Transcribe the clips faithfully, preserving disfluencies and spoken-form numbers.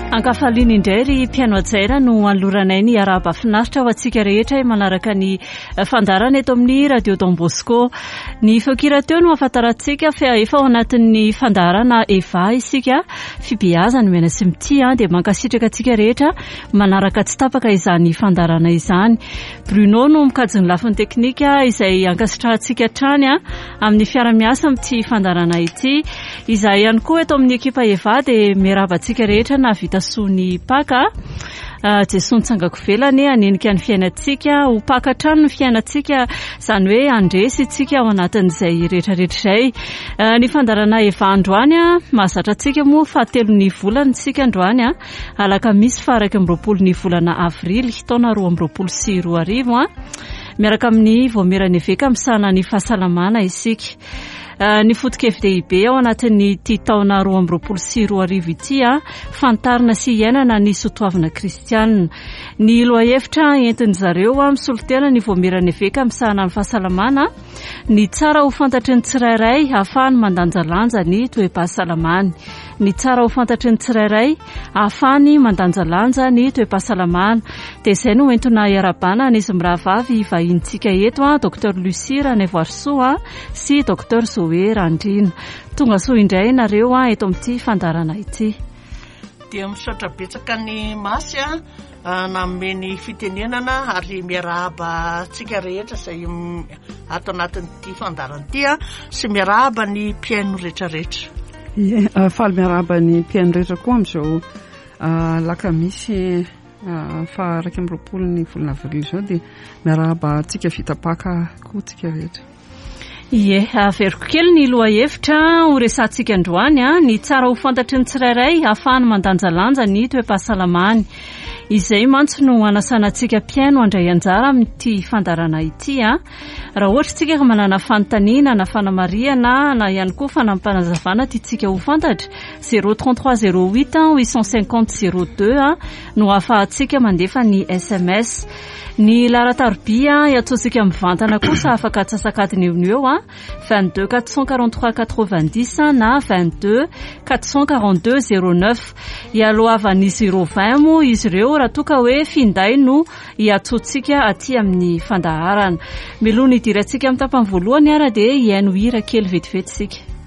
Ankafaliana indray ry mpiano ajaira no aloranay ny araba finaritra ho antsika rehetra manaraka ny fandarana eto amin'ny radio Don Bosco. Ny fakira teo no ahafantarantsika fa efa ao anatin'ny fandarana eva isika fibeazana mena sy mity dia mankasitraka antsika rehetra manaraka tsy tapaka izany fandarana izany. Bruno no mikajy ny lafiny teknika izay ankasitrahantsika trany amin'ny fiara-miasa amin'ity fandarana ity. Izay ihany koa eto amin'ny ekipa eva dia miaraba antsika rehetra na vita sony paka jesony tsangako velany anenika ny fiainantsika ho paka trano ny fiainantsika izany hoe andresy tsika ao anatin'izay rehetrarehetra izay. Ny fandarana eva androany mahazatra antsika moa fahatelo ny volana tsika androany alakamisy faha iraika amby roapolo ny volana avrily taona roa amby roapolo sy roa arivo miaraka amin'ny voamerana eveka misahana ny fahasalamana isika. Ny foto-kevi-dehibe ao anatin'ny ity taona roa amby roapolo sy roa arivo ity fantarina sy iainana ny soatoavana kristianina. Ny loha-hevitra entin' zareo misolitena ny voamerana eveka misahana ny fahasalamana ny tsara ho fantatry ny tsirairay ahafahany mandanjalanja ny toe-pahasalamany. Ny tsara ho fantatry ny tsirairay ahafahany mandanjalanja ny toe-pahasalamana. Dia izay no entona iarabana n'izy mirahavavy vahintsika eto Dr Lucie Ranevoarsoa sy Dr Zoe Randrina. Tonga soa indray nareo eto amin'ity fandarana ity. Dia misaotra betsaka ny masy nameny fitenenana ary miarahaba tsika rehetra izay ato anatin'ity fandarana ity sy miarahaba ny mpiaino rehetrarehetra. Faly miarahaba ny mpiaino rehetra koa amin'izao lakamisy faha iraika amby roapolo ny volana avrily izao dia miarahaba tsika vitapaka koa tsika rehetra. Ie, averiko kely ny loha-hevitra ho resantsika androany ny tsara ho fantatry ny tsirairay ahafahany mandanjalanja ny toe-pahasalamany. Izay mantsy no anasanantsika mpiaino andray anjara amin'ity fandarana ity raha ohatra tsika manana fanontaniana na fanamariana na ihany koa fanampanazavana tiatsika ho fantatra zéro trente-trois zéro huit huit cent cinquante zéro deux no ahafahantsika mandefa ny S M S. Ny laratarobia iatsotsika mivantana kosa afaka atsasakadiny eo ny eo vingt-deux quatre cent quarante-trois quatre-vingt-dix na vingt-deux quatre cent quarante-deux zéro neuf. Ialohavan'ny zéro vingt moa izy ireo raha toka hoe finday no iatsotsika aty amin'ny fandaharana. Meloha ny idirantsika amin'ny tapany voalohany ara dia hiaino hira kely vetivety sika.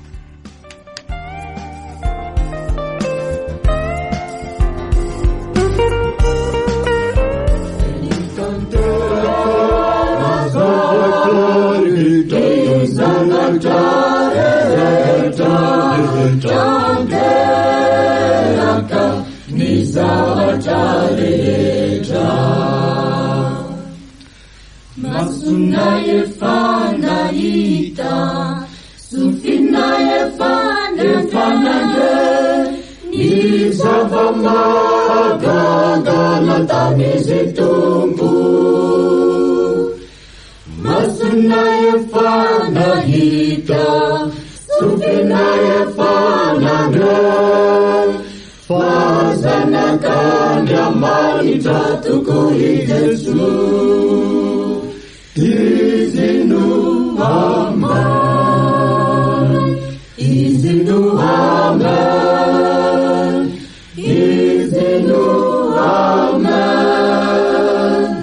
Masuna efa nahita, sufina efa nefanande, ni zavamagaga natamizi tumbu. Masuna efa nahita, sufina efa nande, fazana kanya manita tukuri Yesu. Izinu aman, izinu aman, izinu aman,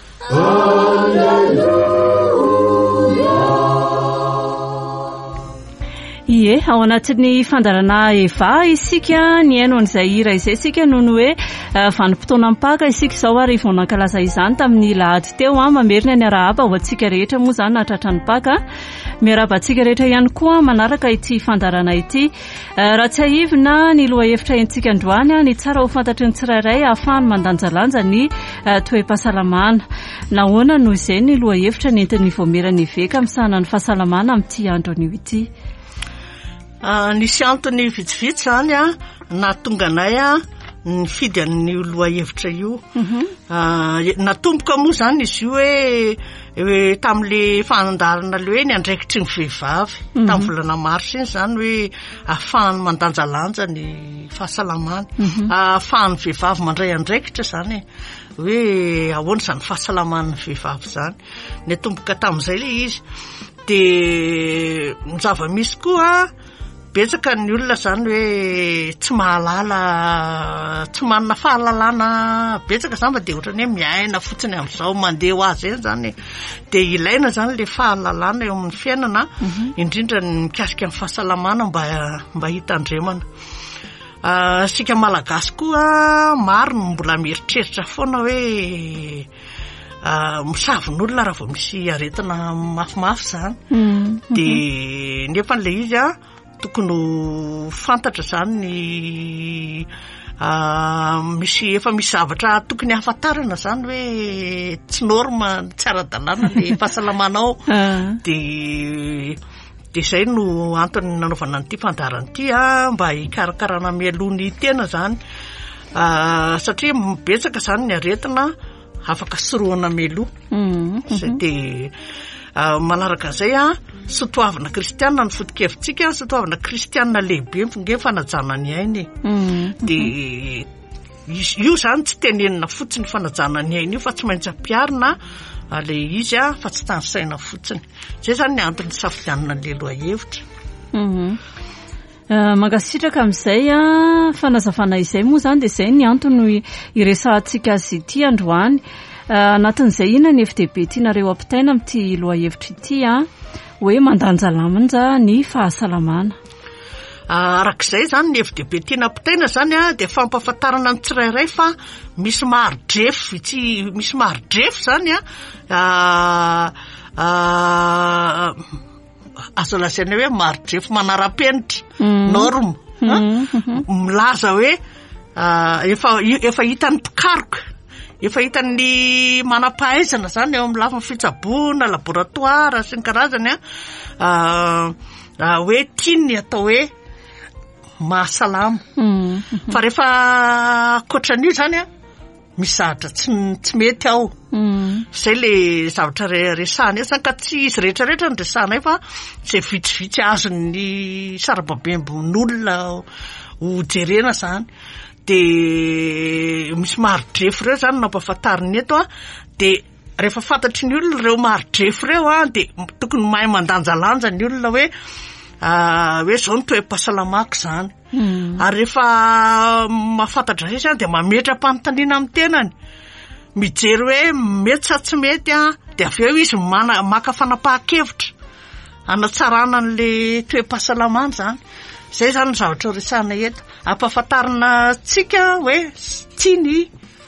hallelujah. Ie, ao anatin'ny fandarana eva isika ny haino an'izay hira izay isika noho ny hoe vanim-potoana mipaka isika izao ary vao nankalaza izany tamin'ny lahady teo mamerina ny arahaba ho antsika rehetra moa izany nahatratra ny paka. Miaraba antsika rehetra ihany koa manaraka ity fandarana ity. Raha tsy haivina ny loha-hevitra entsika androany ny tsara ho fantatry ny tsirairay ahafahany mandanjalanja ny toe-pahasalamana. Nahoana noho izay ny loha-hevitra nentin'ny voamerana eveka misahana ny fahasalamana amin'ity andro anio ity. Nisy antony vitsivitsy zany nahatonga anay ny fidy an'ny loha-hevitra io. Natomboka moa zany izy io hoe tamin'le fanandarana le hoe ny andraikitry ny vehivavy tamin'ny volana mars iny zany hoe ahafahany mandanjalanja ny fahasalamana, ahafahany vehivavy mandray andraikitra zany hoe ahoana izany fahasalaman'ny vehivavy zany. Natomboka tamin'izay le izy. De ny zava-misy koa betsaka ny olona zany hoe tsy mahalala tsy manana fahalalana betsaka zany de ohatrany hoe miaina fotsiny amin'izao mandeha ho azy eny zany de ilaina zany le fahalalana eo amin'ny fiainana indrindra ny mikasika amin'ny fahasalamana mba mba hitandremana. Uh, sika malagasy koa maro no mbola mieritreritra foana hoe uh, misavon'olona raha vao misy aretina mafimafy zany mm, de mm-hmm. nefa n'le izy a tokony ho fantatra zany ny uh, misy efa misy zavatra tokony hafantarana zany hoe tsy norma tsy ara-dalàna le fahasalamanao uh. de de zay no antony nanaovana an'ity fandarana ity a mba hikarakarana mialohan'ny tena zany uh, satria betsaka zany ny aretina afaka soroana mialoha mm, mm-hmm. de uh, manaraka zay a sotoavana kristianina ny foto-kevitsika sotoavana kristianina lehibe fonge fanajana ny ainy mm, de mm-hmm. io zany tsy tenenina fotsiny fanajana ny ainy io fa tsy maintsy ampiarina ale izy a fa tsy tansaina fotsiny zay zany ny antony safidianana le lohahevitra. Mhm. Uh, Mankasitraka amin'izay a fanazavana izay moa zany de zay ny antony iresahantsika azy ity androany uh, anatin'izay ina ny F D B tianareo ampitaina amin'ity lohahevitra ity a hoe mandanjalanja ny fahasalamana. Arak'izay zany ny F D B tiana ampitaina zany a de fampahafantarana ny tsirairay fa misy marodrefo tsy misy marodrefo zany a uh, azo lazaina hoe marodrefo manara-penitra mm. norme mm-hmm. milaza hoe uh, efa efa hitan'ny mpikaroka efa hitan'ny manam-pahaizana zany eo amin'ny lafiny fitsaboana laboratoire sy ny karazany a uh, uh, hoe tiany atao hoe mahasalama mm-hmm. fa rehefa koatran'io zany a misy zavatra tsy tsy mety ao mm. zay le zavatra resahana esa ka tsy izy rehetrarehetra ny resahanay fa zay vitsivitsy azon'ny sarababembon'olona ho jerena zany de misy marodrefo reo zany nampahafantariny eto a de rehefa fantatry ny olona reo marodrefo reo a de tokony mahay mandanjalanja ny olona hoe Uh, hoe zao ny toe-pahasalamako zany mm. ary rehefa mahafantatra zay zany de mametra-panontaniana amin'ny tenany mijery hoe mety sa tsy mety a de avy eo izy mana maka fanapahan-kevitra anatsarana an'le toe-pahasalamana zany zay zany ny zavatra resahana eto ampahafantarina tsika hoe tiany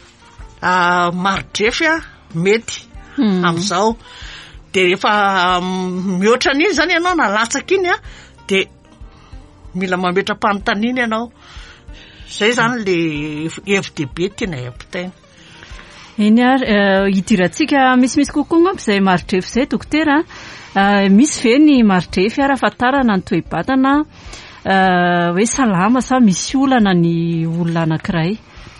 uh, marodrefy a mety mm. amin'izao de rehefa mihoatra an'iny zany ianao na latsaka iny a de mila mametra-panontaniana ianao zay zany le F D B tiana ampitaina. Eny ary uh, hidirantsika misimisy kokoa ngamba izay marodrefo zay dokotera uh, misy ve ny marodrefy ary ahafantarana ny toe-batana uh, hoe salama sa misy olana ny olona anankiray.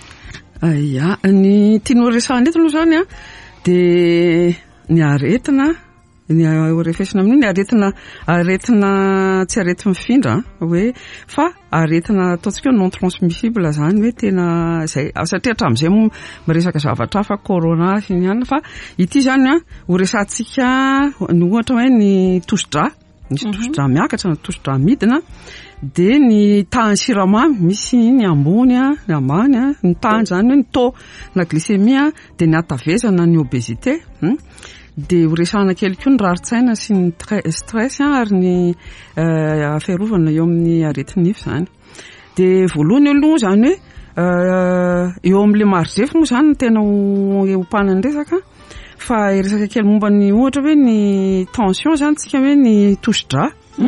Aya ny tianao resahana eto aloha zany a de ny aretina ny refesina amin'io ny aretina aretina tsy aretina mifindra hoe fa aretina ataontsika non transmissible zany hoe tena zay satria hatramin'izay miresaka zavatra hafa corona sy ny ihany fa ity zany a ho resantsika ny ohatra hoe ny tosidra misy tosidra miakatra na tosidra midina de ny tahany siramamy misy ny ambony a ny ambany a ny tahany zany hoe ny taux na glycémie de ny hatavezana ny obésité hmm? de ho resahana kely koa ny raritsaina sy ny stress ary ny afiarovana eo amin'ny aretinify zany de voalohany aloha zany hoe eo amin'le marodrefo moa zany tena hompana ny resaka fa resaka kely momba ny ohatra hoe ny tension zany tsika hoe ny tosidra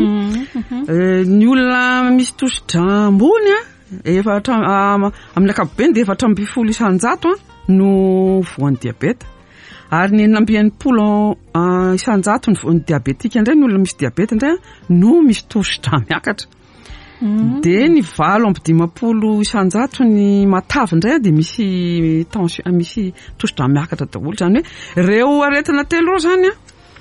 ny olona misy tosidra ambony a efa amin'ny ankapobeny de efatra amby folo isanjato no voan'ny diabeta ary ny enambian'nypolo isanjato ny voan'ny diabetika indray ny olona misy diabeta indray no misy tosidra miakatra mm. de ny valo amby dimapolo isanjato ny matavy indray de misy tension misy tosidra miakatra daholo zany hoe reo aretina telo reo zany a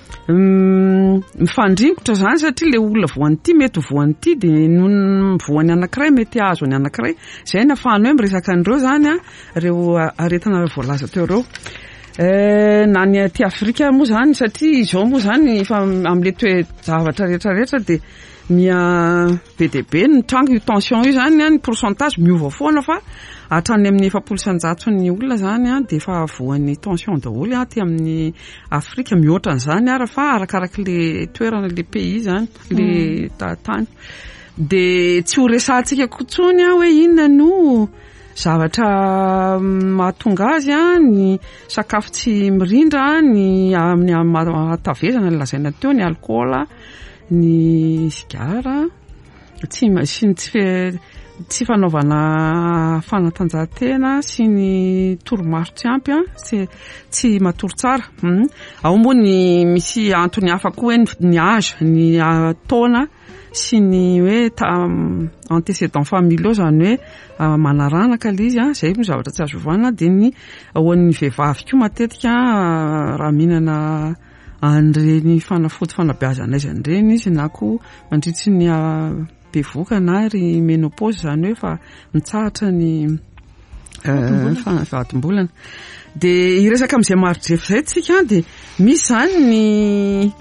mifandringotra zany satria le olona voan'ity mety voan'ity de no voany anankiray mety azo ny anankiray zay ny afahany hoe miresaka an'ireo zany a reo aretina voalaza teo reo eh na ny aty Afrika moa zany satria izao moa zany fa am'le toe zavatra rehetra rehetra de mia be de be ny tranga io tension io zany a ny pourcentage miova foana fa hatrany amin'ny efapolo isanjato ny olona zany a de efa voan'ny tension daholo a ty amin'ny Afrika mihoatra an'izany ara fa arakaraky le toerana le pays zany le tany de tsy ho resahantsika kotsony a hoe inona no zavatra mahatonga azy a ny sakafo tsy mirindra ny amin'ny hatavezana lazaina teo ny alcool ny sigara tsy sy tsy tsy fanaovana fanatanjahantena sy ny toromaso tsy ampy a tsy tsy matoro tsara ao moa ny misy antony hafa koa hoe ny âge ny taona sy ny hoe antécédents familiaux zany hoe manaranaka le izy a zay mo zavatra tsy azo vana de ny ao amin'ny vehivavy koa matetika raha mihinana an'ireny fanafody fanabeazana izy an'ireny izy na koa mandritry ny bevoka na ry ménopause zany hoe fa mitsahatra ny fahatombolana de iresaka amin'izay marodrefo zay tsika de misy zany ny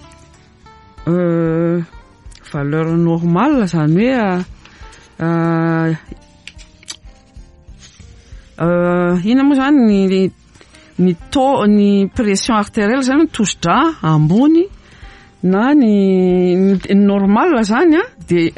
valeur normale zany hoe ina moa zany ny ny taux ny pression artérielle zany tosidra ambony na ny normal zany a de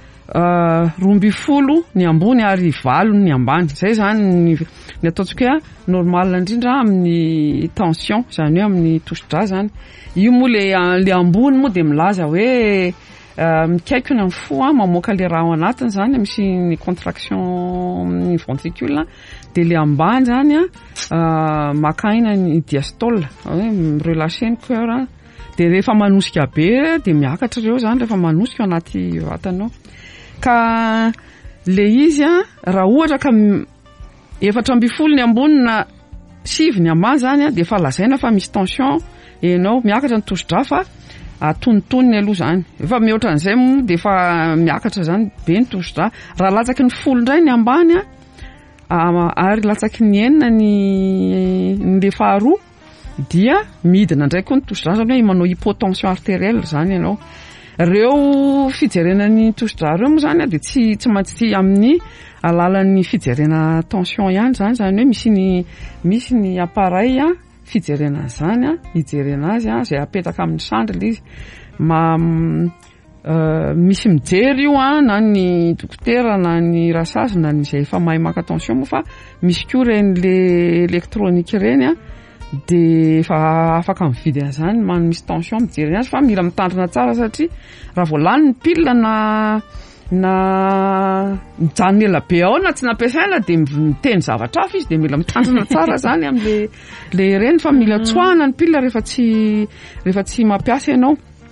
roa amby folo ny ambony ary valo ny ambany zay zany ny ny ataontsika hoe normal indrindra amin'ny tension zany hoe amin'ny tosidra zany io moa le le ambony moa de milaza hoe mikaikona ny fo a mamoaka le raha ao anatiny zany misy ny contraction ny ventricule de le ambany zany a makaina ny diastole hoe relâcher ny cœur de rehefa manosika be de miakatra reo zany rehefa manosika anaty vatanao ka le izy a raha ohatra ka efatra amby folo ny ambony na sivy ny ambany zany a de efa lazaina fa misy tension enao miakatra ny tosidra fa atonontonony aloha zany efa mihoatra an'izay moa de efa miakatra zany be ny tosidra raha latsaky ny folo indray ny ambany a ary latsaky ny enina ny le faharoa dia midina indray koa ny tosidra zany hoe manao hypotension artérielle zany ianao reo fijerenan'ny tosidra reo moa zany a de tsy tsy maintsy amin'ny alalan'ny fijerena tension ihany zany zany hoe misy ny misy ny appareil a fijerena zany a hijerena azy a zay apetaka amin'ny sandry le izy ma misy mijery io a na ny dokotera na ny rasazy na ny zay efa mahay maka tension moa fa misy koa reny le électronique reny a de efa afaka mividy an'izany man misy tension mijery azy fa mila mitandrina tsara satria raha voalany ny pile na na mijanona ela be ao na tsy nampiasaina de miteny zavatra hafa izy de mila mitandrina tsara zany am'le le reny fa mila tsoahana ny pile rehefa tsy rehefa tsy mampiasa ianao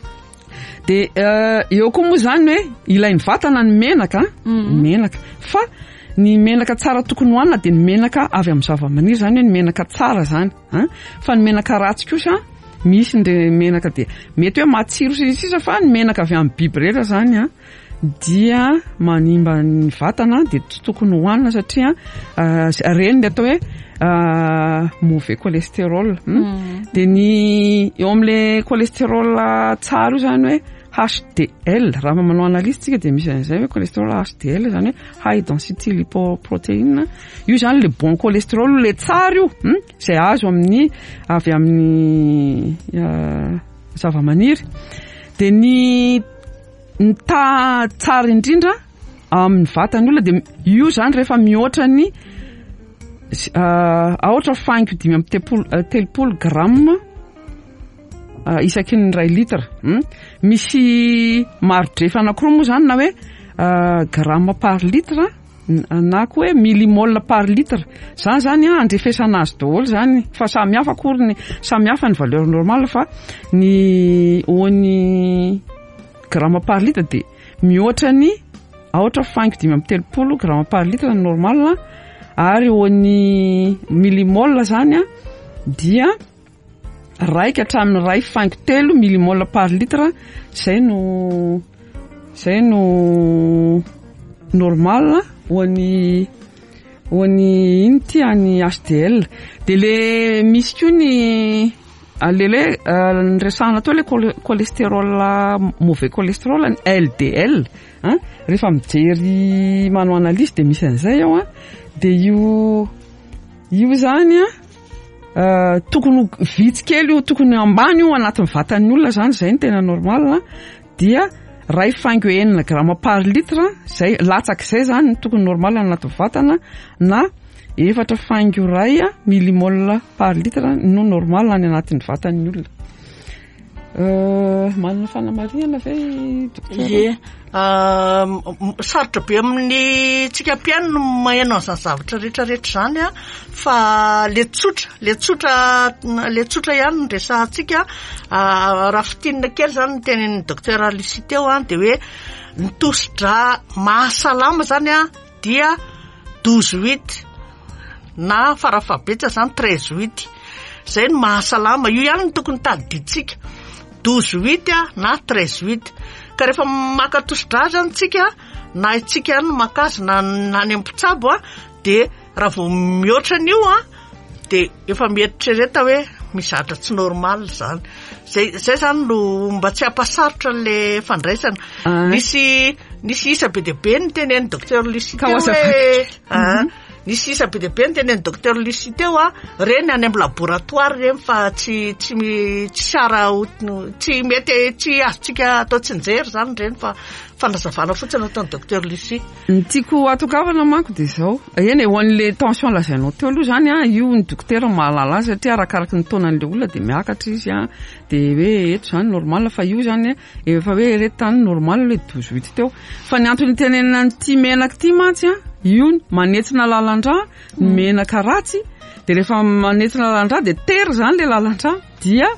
de eo koa moa zany hoe ilainy vatana ny menaka menaka fa ny menaka tsara tokony hoanina de ny menaka avy amin'ny zava-maniry zany hoe ny menaka tsara zany fa ny menaka ratsy kosa misy ny menaka de mety hoe matsiro sisa fa ny menaka avy amin'ny biby rehetra zany a dia manimba ny vatana de tsy tokony hoanina satria reny le atao hoe mauvais cholestérol de ny eo amin'le cholestérol tsara io zany hoe H D L raha manao analyse tsika de misy an'izay hoe cholestérol H D L zany hoe high density lipoprotein io zany le bon cholestérol le tsara io zay azo amin'ny avy amin'ny zava-maniry de ny ny ta tsara indrindra amin'ny vatan'olona de io zany rehefa mihoatra ny ahoatra faingo dimy amby telopolo gramme isaky ny ray litra misy marodrefa anankiroa moa zany na hoe gramme par litre na koa hoe millimole par litre zany zany andrefesana azy daholo zany fa samy hafa akory ny samy hafa ny valeur normale fa ny oany gramme par litre de mihoatra ny ahoatra faingo dimy amby telopolo gramme par litre ny normal ary oany millimole zany a dia raika hatramin'ny ray faingo telo millimole par litre zay no zay no normal hoany hoany iny ty any H D L de le misy koa ny alele ny resahana atao le cholestérol mauvais cholestérol ny L D L hein rehefa mijery manao analyse de misy an'izay ao a de io io zany a tokony vitsy kely io tokony ambany io anatin'ny vatan'ny olona zany zay ny tena normal dia ray faingo enina grama par litre zay latsak'izay zany ny tokony normal anatin'ny vatana na efatra faingo ray millimol par litre no normal any anatin'ny vatan'ny olona. Euh manana fanamarihana ve docteur? Ye sarotra be amin'ny tsika mpianina mahay an'izany zavatra rehetra rehetra zany a fa le tsotra le tsotra le tsotra ihany ny resahantsika raha fitinina kely zany ny tenin'ny docteur Alice teo a de hoe ny tosidra mahasalama zany a dia douze huit na farafabetsa zany treize huit zay ny mahasalama io ihany ny tokony tadiditsika douze huit na treize huit ka rehefa maka tosidra zany tsika na itsika ihany makazy na nany ampitsabo a de raha vao mihoatra an'io a de efa mieritrereta hoe mizatra tsy normal zany zay zay zany no mba tsy hampasarotra le fandraisana nisy nisy isa be deabe ny tenen'ny docteur Lucie teo hoe ah nisy isa be deabe ny tenen'ny docteur Lucie teo a reny any amin'ny laboratoire reny fa tsy tsy tsy sara tsy mety tsy azontsika atao tsinjery zany reny fa fanazavana fotsiny ataon'ny docteur Lucie. Ny tiako atokavana manko de zao eny ho an'le tension lazainao teo aloha zany a io ny docteur mahalala satria arakaraky ny taonan'le olona de miakatra izy a de hoe eto zany normal fa io zany efa hoe ereto tany normal le douze huit teo fa ny antony tenenina n'ity menaka ty mantsy a io manetsina lalandra ny menaka ratsy de rehefa manetsina lalandra de tery zany le lalandra dia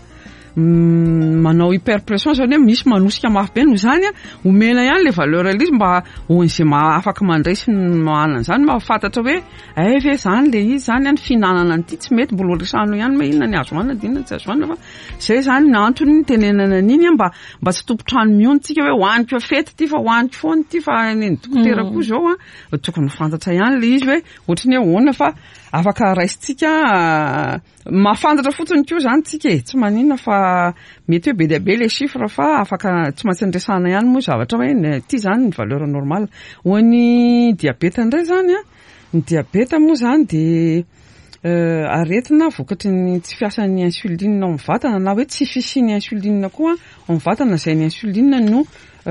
manao hyperpression zany hoe misy manosika mafy be no zany a omena ihany le valeur izy mba onzay afaka mandresy manana zany mahafantatra hoe ay ve zany le izy zany any finanana an'ity tsy mety mbola resano ihany hoe inona ny azo hoanina dia inona tsy azo hoanina fa zay zany ny antony ny tenenana an'iny mba mba tsy tompotrano miontsika hoe hoaniko fety ty fa hoaniko foana ty fa ny dokotera koa zao a tokony fantatra ihany le izy hoe ohatrany hoe hoana fa afaka raisitsika mahafantatra fotsiny koa zany tsika e tsy maninona fa mety hoe be dia be le chiffre fa afaka tsy maintsy resana ihany moa zavatra hoe ty zany ny valeur normale ho an'ny diabeta indray zany a ny diabeta moa zany de aretina vokatry ny tsy fiasan'ny insuline ao amin'ny vatana na hoe tsy fisian'ny insuline koa ao amin'ny vatana zay ny insuline no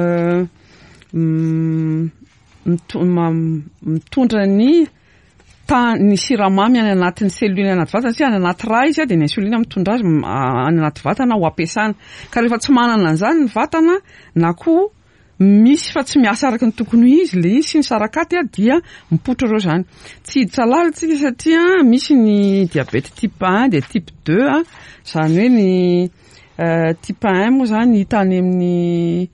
mitondra ny ta ny siramamy any anatin'ny cellule anaty vatana sy any anaty ra izy de ny insuline mitondra azy any anaty vatana ho ampiasana ka rehefa tsy manana an'izany ny vatana na koa misy fa tsy miasa araka ny tokony izy le izy sy ny sarakaty dia mipotra reo zany tsy hiditra lalitsika satria misy ny diabète type un de type deux a zany hoe ny type un moa zany hita any amin'ny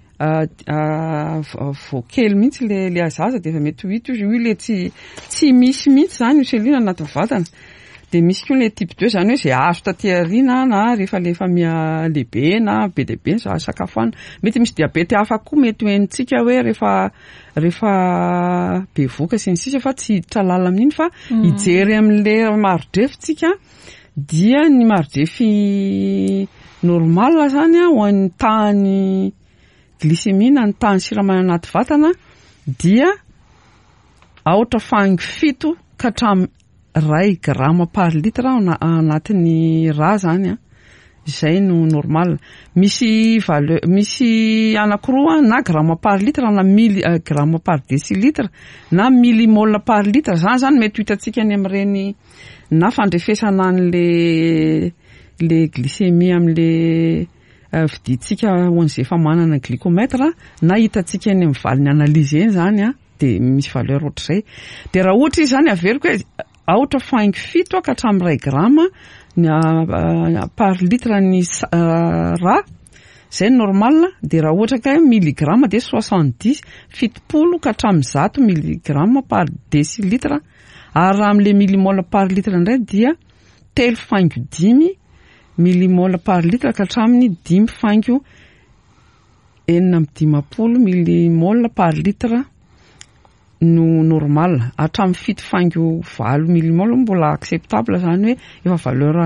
voakely mihitsy le le azaza de efa mety ho hita io le tsy tsy misy mihitsy zany io cellule anaty vatana de misy koa le type deux zany hoe zay azo taty arina na rehefa le famia lehibe na be dia be za sakafoana mety misy diabety hafa koa mety hoentsika hoe rehefa rehefa be voka sy ny sisa fa tsy hiditra lala amin'iny fa hijery amin'le marodrefitsika dia ny marodrefy normal zany a ho an'ny tany glycémie na ny tany siramamy anaty vatana dia aotra faingo fito ka hatramin'ny ray grama par litre anatin'ny ra zany a zay no normal misy valeur misy anankiroa na grama par litre na milli grama par décilitre na millimol par litre zany zany mety hitantsika any amin'ireny na fandrefesana an'le le glycémie amin'le viditsika ho an'izay efa manana glycomètre na hitantsika any amin'ny valiny analyse eny zany a de misy valeur ohatr'izay de raha ohatra izy zany averiko hoe aotra faingo fito ka hatramin'ny ray grama par litre ny ra zay normal de raha ohatra ka milligramme de soixante-dix fitopolo ka hatramin'ny zato milligramme par décilitre ary raha amin'le millimol par litre indray dia telo faingo dimy millimol par litre ka hatramin'ny dimy faingo enina amin'ny dimapolo millimol par litre no normal hatramin'ny fito faingo valo millimol mbola acceptable zany hoe efa valeur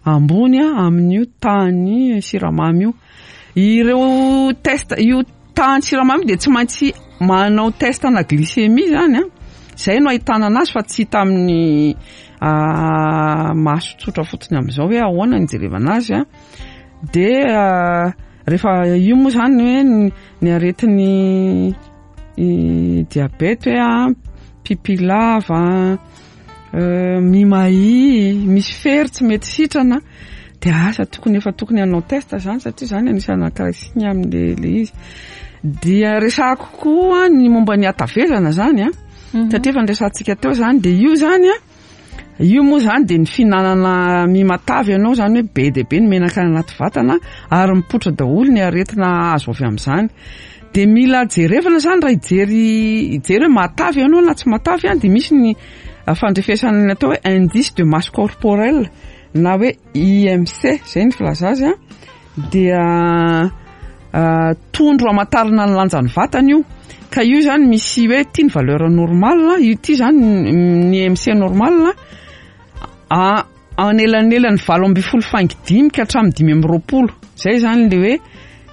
ambony amin'io tany siramamy io. Ireo test io tany siramamy dia tsy maintsy manao test na glycémie zany a. Zay no ahitana anazy fa tsy hita amin'ny maso tsotra fotsiny amin'izao hoe ahoana ny jerevana azy a. Dia rehefa io moa zany hoe ny aretin'ny diabety hoe pipi lava, mimai, misy fery tsy mety sitrana, dia asa tokony efa tokony hanao test zany satria zany anisana karaisiny amin'le le izy. Dia resako koa ny momba ny hatavezana zany a. Satria efa niresantsika teo zany dia io zany a, io moa zany dia ny fihinanana mimatavy ianao zany hoe be dia be ny menaka anaty vatana ary mipoitra daholo ny aretina azo avy amin'izany. Dia mila jerevana zany raha hijery hijery hoe matavy ianao na tsy matavy a, dia misy ny fandrefesana atao hoe indice de masse corporelle na hoe I M C, zay ny filaza azy a. Dia tondro amatarana ny lanjan'ny vatana io. Ka io zany misy hoe ity ny valeur normale, io ity zany ny I M C normale a anelanelany valo amby folo faingo dimy ka hatramin'ny dimy amby roapolo. Zay zany le hoe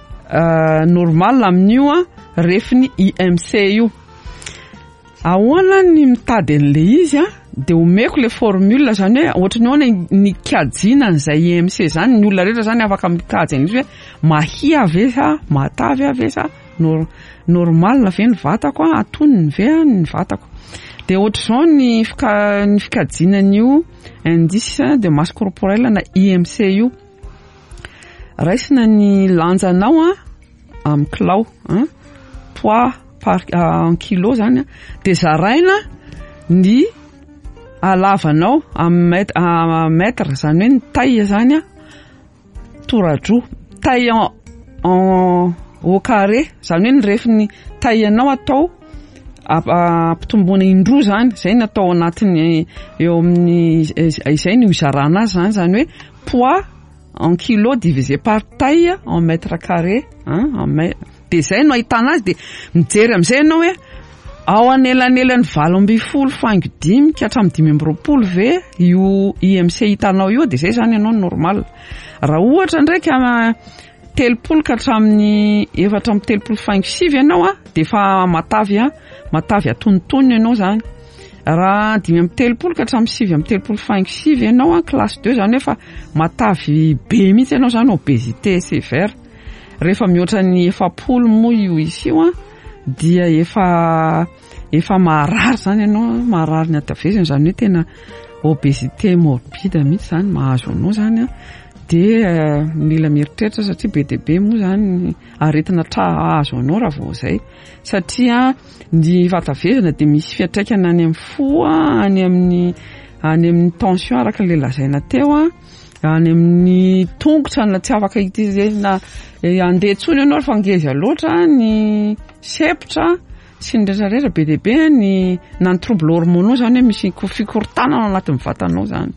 normal amin'io a refiny I M C io. Ahoana ny mitady an'le izy a, dia omeko le formule zany hoe ohatrany ahoana ny kajiana an'izay I M C zany. Ny olona rehetra zany afaka mikajy an'izy hoe mahia ve sa matavy ve sa normal ve ny vatako a, atonony ve ny vatako. Dia ohatr'izao ny fika ny fikajianan'io indice de masse corporelle na I M C io. Raisina ny lanjanao a amin'ny kilao, poids par en kilo zany a. Dia zaraina ny alavanao amin'ny mètre zany hoe ny taille zany a, toradro taille en, en au carré zany hoe ny refiny taille-anao atao ampitomboana indroa zany. Zay ny atao anatiny eo amin'ny izay ny hizarana azy zany zany hoe poids en kilo divisé par taille en mètre carré, en mètre. Dia zay no ahitana azy. Dia mijery amin'izay ianao hoe ao anelanelany valo amby folo faingo dimy ka hatramin'ny dimy amby roapolo ve io I M C hitanao io. Dia zay zany ianao normal. Raha ohatra ndraika telopolo ka hatramin'ny efatra amby telopolo faingo sivy ianao a, dia efa matavy a matavy atonotony ianao zany. Raha dimy amby telopolo ka hatramin'ny sivy amby telopolo faingo sivy ianao a, classe deux zany efa matavy be mihitsy ianao zany, obésité sévère. Rehefa mihoatra ny efapolo moa io izy io a, dia efa efa marary zany ianao, marary ny hatavezana zany hoe tena obésité morbide mihitsy zany mahazo anao zany a. Dia mila mieritreritra satria be dia be moa zany aretina tra azo anao raha vao zay. Satria ny vatavezana dia misy fiantraikana any amin'ny fo a, any amin'ny any amin'ny tension araka le lazaina teo a, any amin'ny tongotra na tsy afaka hitizena andeha tsony ianao rehefa ngeza loatra, ny sepotra sy ny rehetrarehetra be dia be ny na ny trouble hormonaux zany hoe misy fikorontanana ao anatin'ny vatanao zany.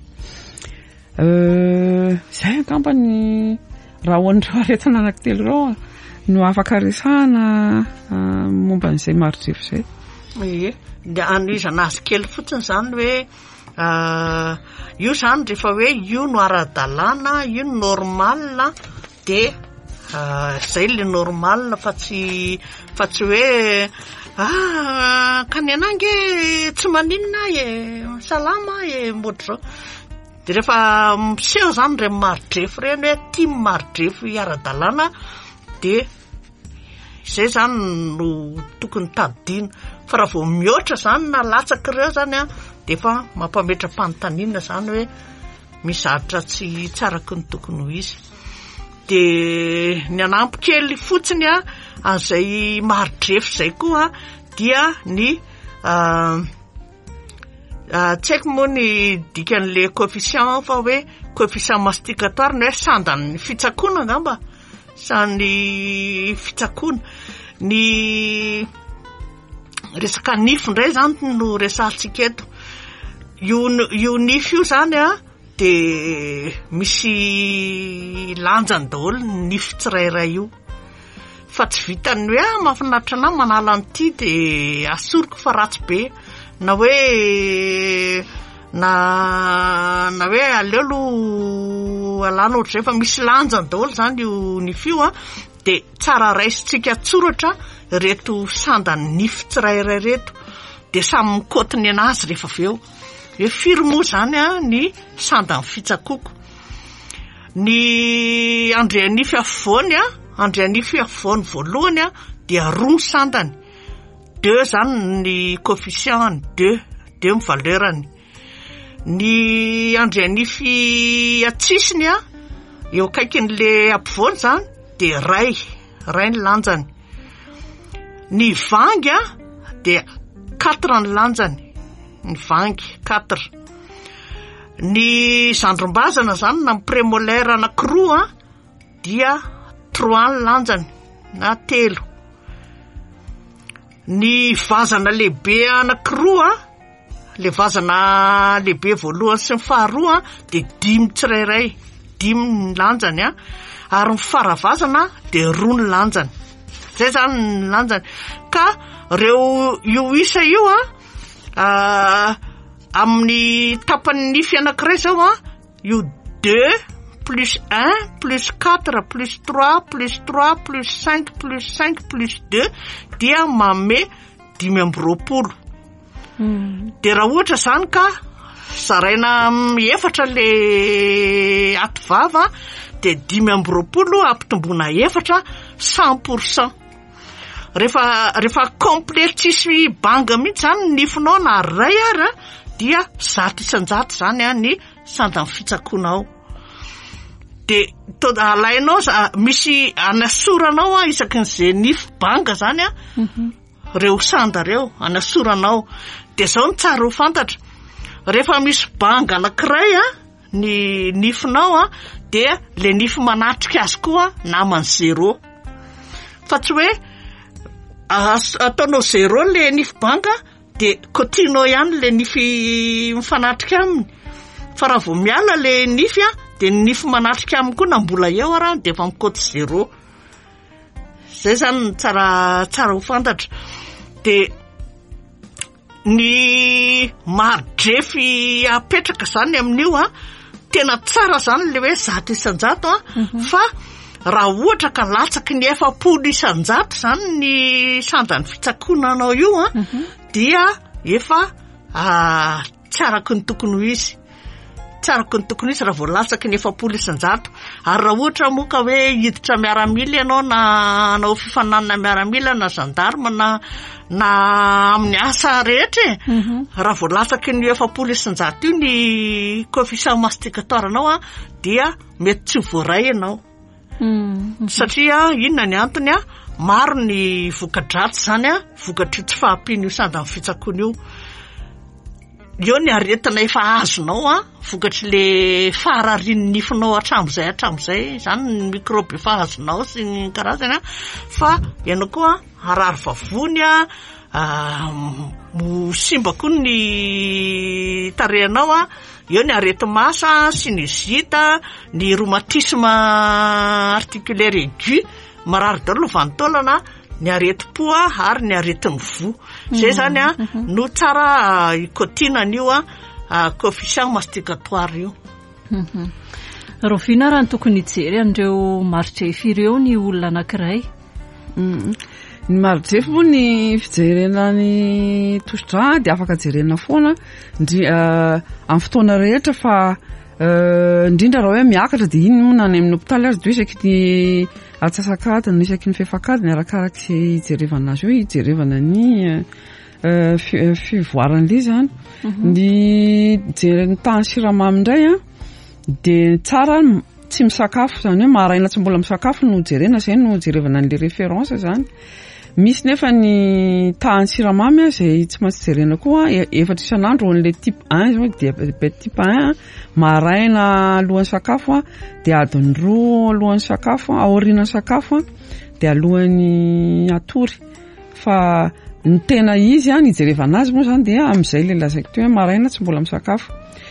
Zay angamba ny raha hoan'ireo aretina anankitelo ireo no afaka resahana momba an'izay marodrefo zay. Ie, dia anohizana azy kely fotsiny zany hoe io zany rehefa hoe io no ara-dalàna, io no normal, dia zay le normal fa tsy fa tsy hoe ka ny anange tsy maninona e salama e motra zao. Dia rehefa miseho zany re marodrefo reny hoe tia marodrefo ara-dalàna, dia izay zany no tokony tadidina. Fa raha vao mihoatra zany na latsaka ireo zany a, dia efa mampametra panontaniana zany hoe mizaritra tsy tsaraky ny tokony ho izy. Dia ny anampy kely fotsiny a an'izay marodrefo izay koa dia ny tsy haiko moa ny dikan'le coefficient fa hoe coefficient masticatoire ny hoe sandan'ny fitsakoana angamba, sany fitsakoana. Ny resaka nify indray zany no resahantsika eto. Io nify io zany a dia misy lanjany daholo ny nify tsirairay io. Fa tsy vitany hoe mahafinaritra anahy manala an'ity dia asoriko fa ratsy be. Na hoe na na hoe aleo aloha alana ohatra zay fa misy lanjany daholo zany io nify io a de tsara raisitsika tsoratra reto sandany nify tsirairay reto de samy mikotiny anazy rehefa aveo hoe firy moa zany a ny sandany fitsakoko. Ny andrianify afovoany a andrianify afovoany voalohany a dia roa sandany deux zany ny coefficient deux deux ny valeurany. Ny andrianify atsisiny a eo akaikin'le ampovoany zany de ray ray ny lanjany. Ny vangy a de quatre ny lanjany ny vangy quatre. Ny zandrimbazana zany na prémolaire anankiroa dia trois ny lanjany na telo. Ny vazana lehibe anankiroa le vazana lehibe voalohany sy ny faharoa de dimy tsirairay dimy ny lanjany a ary ny faravazana de roa ny lanjany. Zay zany ny lanjany ka reo io isa io a uh, amin'ny tapany nify anankiray zao a io deux plus un plus quatre plus trois plus trois plus cinq plus cinq plus deux dia manome dimy amby roapolo. Mm. De raha ohatra zany ka zaraina efatra le atovava de dimy amby roapolo ampitombona efatra cent pourcent. Rehefa rehefa completisy banga mihitsy zany nifinao na ray ara dia zato isanjato zany a ny sandany fitsakonao. De to alainao misy anasoranao a isakin'izay nify banga zany a mm-hmm. reo sanda reo anasoranao de zao ny tsara ho fantatra. Rehefa misy banga anankiray a ny nifinao a de le nify manatrika azy koa namany zéro fa tsy hoe ataonao zéro le nify banga de continuo ihany le nify mifanatrika aminy fa raha vao miala le nify a de ny nify manatrika aminy koa na mbola eo ara de efa mikoty zéro. Zay zany tsara tsara ho fantatra. De ny maridrefy apetraka zany amin'io a tena tsara zany le hoe zato isanjato a mm-hmm. fa raha ohatra ka latsaky ny efapolo isanjato zany ny sandany fitsakonanao io a mm-hmm. dia efa uh, tsarako ny tokony ho izy tsarako ny tokony izy raha vao latsaky ny efapolo isanjato. Ary raha ohatra moa ka hoe hiditra miaramila ianao na nao fifananana miaramila na gendarme na na amin'ny asa rehetra mm-hmm. raha vao latsaky ny efapolo isanjato io ny coefficient masticatoire anao a dia mety tsy voaray ianao. Mm-hmm. Satria inona ny antony a maro ny vokadratsy zany a vokatry tsy fahampian'io sandany fitsakony io. Eo ny aretina efa azonao a vokatry le fararian'ny nifinao atramizay atramizay zany ny microbe efa azonao sy ny karazany a fa ianao koa arary vavony a mo simba koa ny tarehinao a. Eo ny areti-masa, sinusite, ny rhumatisme articulaire aigu marary daholo vanitaolana ny areti-po ary ny aretin'ny vo. Zay zany a no tsara ikotinan'io a coefficient masticatoire io. Mhm. Rovina raha tokony hijery andreo maridrefy ireo ny olona anankiray. Mhm. Ny maridrefy moa ny fijerena ny tosidra dia afaka jerena foana ndri amin'ny fotoana rehetra fa indrindra raha hoe miakatra dia iny moa na any amin'ny hopitaly azy dia isaky ny atsasakadiny isaky ny fefakadiny arakarak'izay hijerevana azy eo hijerevana ny fivoaran'ilay zany. Ny jereny tany siramamy indray a dia tsara tsy misakafo zany hoe maraina tsy mbola misakafo no jerena zay no jerevana an'ilay référence zany. Misy nefa ny tany siramamy izay tsy maintsy jerena koa efatra isan'andro an'ilay type un zao diabète type un maraina alohan'ny sakafo dia adiny roa alohan'ny sakafo aorian'ny sakafo dia alohan'ny atory fa ny tena izy ny jerevana azy moa zany dia amin'izay ilay lazaiko teo hoe maraina tsy mbola misakafo.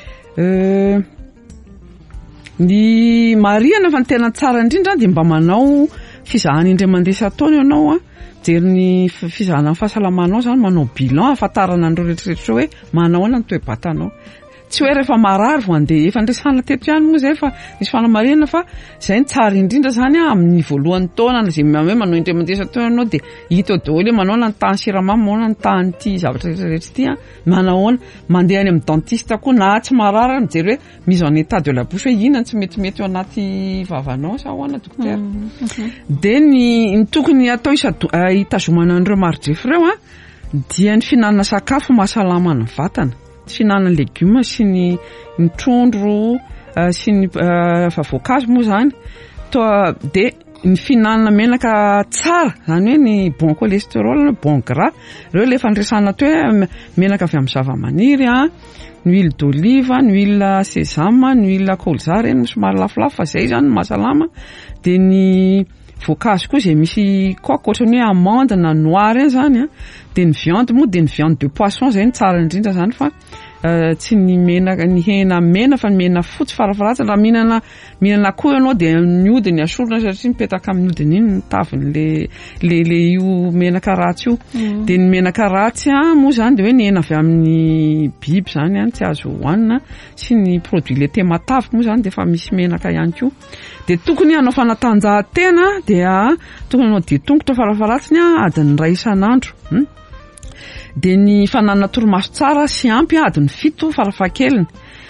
Ny mariana fa ny tena tsara indrindra dia mba manao fizahana indray mandeha isan-taona ianao a jery ny fizahana amin'ny fahasalamanao zany manao bilan ahafantarana an'ireo rehetrarehetra hoe manao ana ny toe-batanao. tsy hoe rehefa marary vo andeha efa andresana teto ihany moa zay fa misy fanamarena fa zay ny tsara indrindra zany a amin'ny voalohany taona zay hoe manao indremandresa taona anao de hita daholo hoe manao ny tany siramamy manao ny tany ty zavatra rehetrarehetra ty a manahoana mandeha any amin'ny dentiste koa na tsy marary mijery hoe mise en état de la bouche hoe inona tsy metimety ao anaty vavanao sa ahoana dokotera de ny ny tokony atao hitazomana an'ireo maridrefo ireo a dia ny fihinanana sakafo mahasalama ny vatana, fihinanana legioma sy ny ny trondro sy ny voankazo moa zany toa de ny fihinanana menaka tsara zany hoe ny bon cholestérol, bon gras reo le fandresana to hoe menaka avy amin'ny zava-maniry a, ny huile d'olive, ny huile sésame, ny huile colza reny somary lafolafo fa zay zany mahasalama de ny voankazo koa zay misy coque ohatrany hoe amande na noix reny zany a de ny viande moa de ny viande de poisson zay ny tsara indrindra zany fa Uh, tsy ny menaka ny hena mena fa ny mena fotsy farafaratsy raha mihinana mihinana akoho ianao de ny hodiny asorina satria mipetaka amin'ny hodiny iny ny taviny le le le io menaka ratsy io mm. de ny menaka ratsy a moa zany de hoe ny hena avy amin'ny biby zany a tsy azo hohanina sy ny produit laitier matavy moa zany de fa misy menaka ihany koa de tokony hanao fanatanjahantena dia tokony hanao dia-tongotra farafaratsiny a adiny iray isan'andro hmm? de ny fananana torimaso tsara sy ampy adiny fito farafahakeliny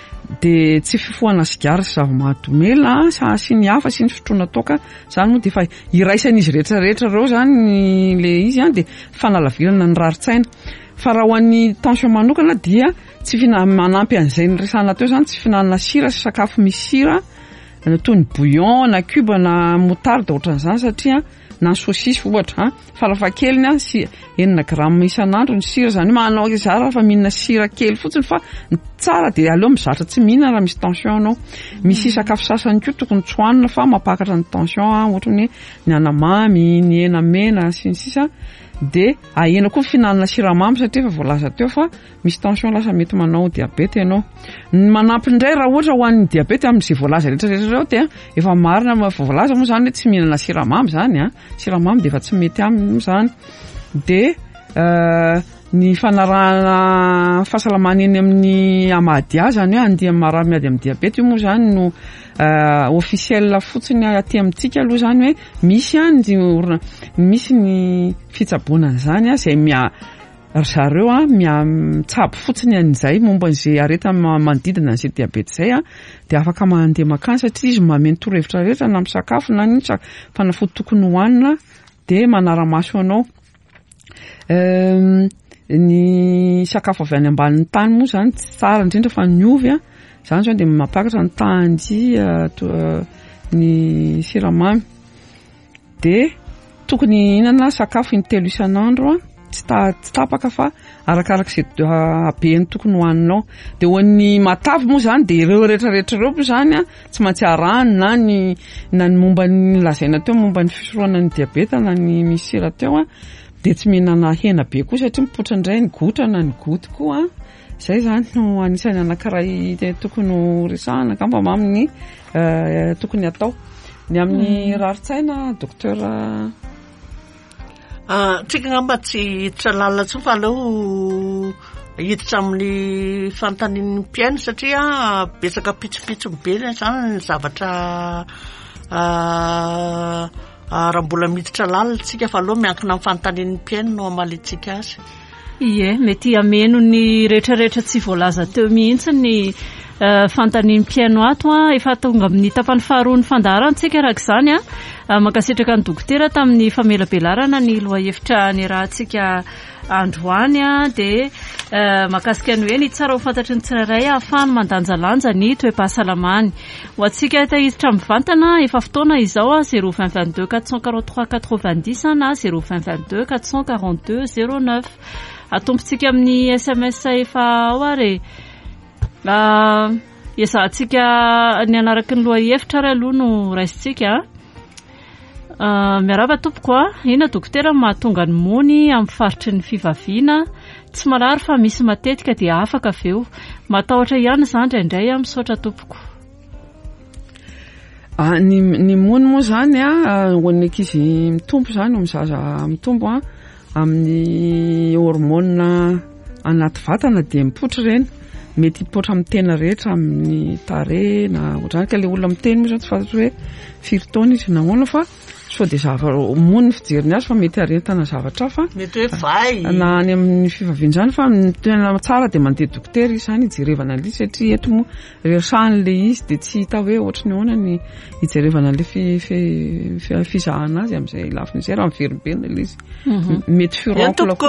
de tsy fifohana sigara sy zava-mahadomela sa sy ny hafa sy ny fitroana toaka zany moa de fa iraisan'izy rehetra rehetra reo zany le izy a de fanalavirana ny raritsaina fa raha ho an'ny tension manokana dia tsy fihinana manampy an'izay ny resana teo zany tsy fihinanana sira sy sakafo misy sira toy ny bouillon na cube na moutarde ohatran'izany satria na saucisse ohatra farafahakeliny a sy enina grama isan'andro ny sira zany manao zara fa mihinana sira kely fotsiny fa tsara de aleo mizatra tsy mihinana raha misy tension anao misy sakafo sasany koa tokony tsy hohanina fa mapakatra ny tension a ohatrany ny anamamy ny hena mena sy ny sisa de ahena koa fihinanana siramamy satria efa voalaza teo fa misy tension lasa mety manao diabety ianao ny manampy indray raha ohatra ho an'ny diabety amin'izay voalaza rehetrarehetra reo dia efa marina voalaza moa zany hoe tsy mihinana siramamy zany a siramamy de efa tsy mety aminy zany de uh, ny fanarahana fahasalamana eny amin'ny amadia zany hoe andia marary miady amin'ny diabety io moa zany no uh, officiel fotsiny aty amintsika aloha zany hoe misy any misy ny fitsaboana zany a zay mia zareo a mitsabo fotsiny an'izay momba an'izay areta manodidina an'izay diabety zay a de afaka mandeha makany satria izy mameno torohevitra rehetra na misakafo na ny fanafody tokony hohanina de manara-maso anao um, ny sakafo avy any ambanin'ny tany moa zany tsy tsara indrindra fa ny ovy a zany zany de mampakatra ny tandy uh, ny siramamy de tokony hinana sakafo intelo isan'andro a tsy tapaka fa arakaraka izay habeny tokony hohaninao de ho an'ny matavy moa zany de ireo rehetrarehetra reo moa zany a tsy maintsy arahany na ny na ny momba ny lazaina teo momba ny fisorohana ny diabeta na ny misy sira teo a de tsy mihinana hena be koa satria mipoitra indray ny gotra na ny goty koa zay zany no anisany anankiray tokony resahana kamba maminy uh, tokony atao ny amin'ny mm. raritsaina docteur Ah, tsika ngamba tsy hiditra lalina tsoa fa aleo hiditra amin'ny fanontanian'ny mpiaina satria betsaka pitsopitso be zany ny zavatra ah, raha mbola miditra lalina tsika fa aleo miankina amin'ny fanontanian'ny mpiaina no amalintsika azy. Ie, mety ameno ny rehetrarehetra tsy voalaza teo mihitsy ny Uh, fantanian'ny mpiaino ato a efa tonga amin'ny tapany faharoa ny fandaharantsika araka izany a uh, makasitraka ny dokotera tamin'ny famelabelarana ny lohahevitra ny rahantsika androany a de uh, makasika ny hoe ny tsara ho fantatry ny tsirairay ahafahany mandanjalanja ny toe-pahasalamany ho antsika tahiditra mivantana efa fotoana izao a zéro vingt vingt-deux quatre cent quarante-trois quatre-vingt-dix na zéro vingt vingt-deux quatre cent quarante-deux zéro neuf atompontsika amin'ny S M S efa ao are Uh, ezahantsika ny anaraky ny lohahevitra ry aloha no raisintsika uh, miaraba tompoko a ina dokotera mahatonga ny mony amin'ny faritry ny fivaviana tsy marary fa misy matetika dia afaka aveo matahotra ihany zany indraindray a misaotra tompoko ah, ny, ny mony moa zany a ho an'ny ankizy mitombo zany mizaza mitombo a amin'ny hormone anaty vatana de mipotra reny mety hipotra amin'ny tena rehetra amin'ny tare na ohatrany ka le olona miteny moa zao tsy fantatro hoe firy taona izy nahoana fa so de zavatra mony ny fijeriny azy fa mety aretana zavatra fa mety hoe vai na any amin'ny fivavian'izany fa tena tsara de mandeha dokotera izy zany hijerevana an'le satria eto moa rehetrahan'le izy de tsy hita hoe ohatry ny ahoana ny hijerevana an'le fizahana azy amin'izay lafiny izay raha miverimberina ilay izy mety firoakolako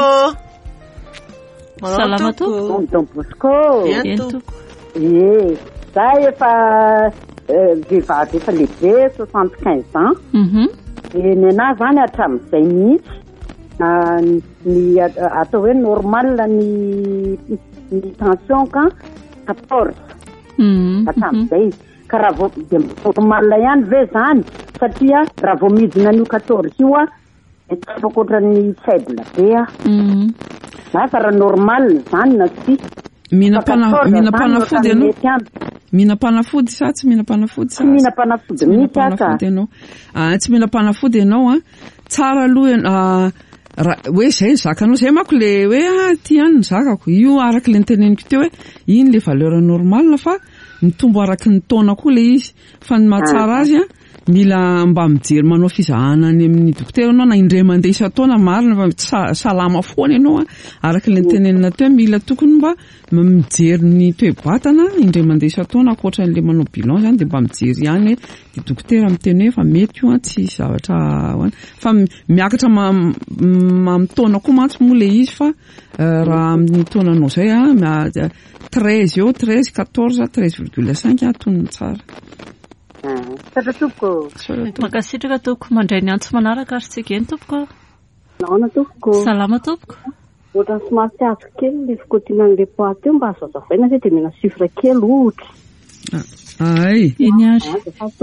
salama toko Don Bosco entoko e za efa vehivavy efa lehibe soixante quinze ans mhm e nena zany hatramin'izay mihitsy ny atao hoe normal ny ny tension ka quatorze mhm hatramin'izay ka raha vao de normal ihany ve zany satria raha vao midina ny quatorze io a etsapakotra ny faible be a mhm na fa raha normal zany na tsy Mihina-panafody ianao? Mihina-panafody sa tsy mihina-panafody sa? Tsy mihina-panafody mihitsy aka. Ah, tsy mihina-panafody ianao a. Tsara aloha hoe zay ny zakanao zay manko le hoe ah ty ihany ny zakako. Io araka le niteneniko teo hoe iny le valeur normale fa mitombo araky ny taona koa le izy. Fa ny mahatsara azy a mila mba mijery manao fizahana any amin'ny dokotera anao na indray mandeha isa-taona marina fa salama foana ianao a araka le nitenenina teo mila tokony mba mijery ny toe-batana indray mandeha isa-taona ankoatran'le manao bilan zany de mba mijery ihany de dokotera miteny hoe fa mety io a tsy zavatra hoany fa miakatra amin'ny taona koa mantsy moa le izy fa raha amin'ny taonanao zay a treize eo treize quatorze treize virgule cinq atonony tsara. Satra tompoko. Makasitraka tompoko mandray ny antso manaraka ary tsika eny tompoko. Naona tompoko. Salama tompoko. Ohatrany somary tiavy kely le fikotinan'le poids teo mba azazavaina zay de mena chiffre kely ohatra. Ay. Iny ary.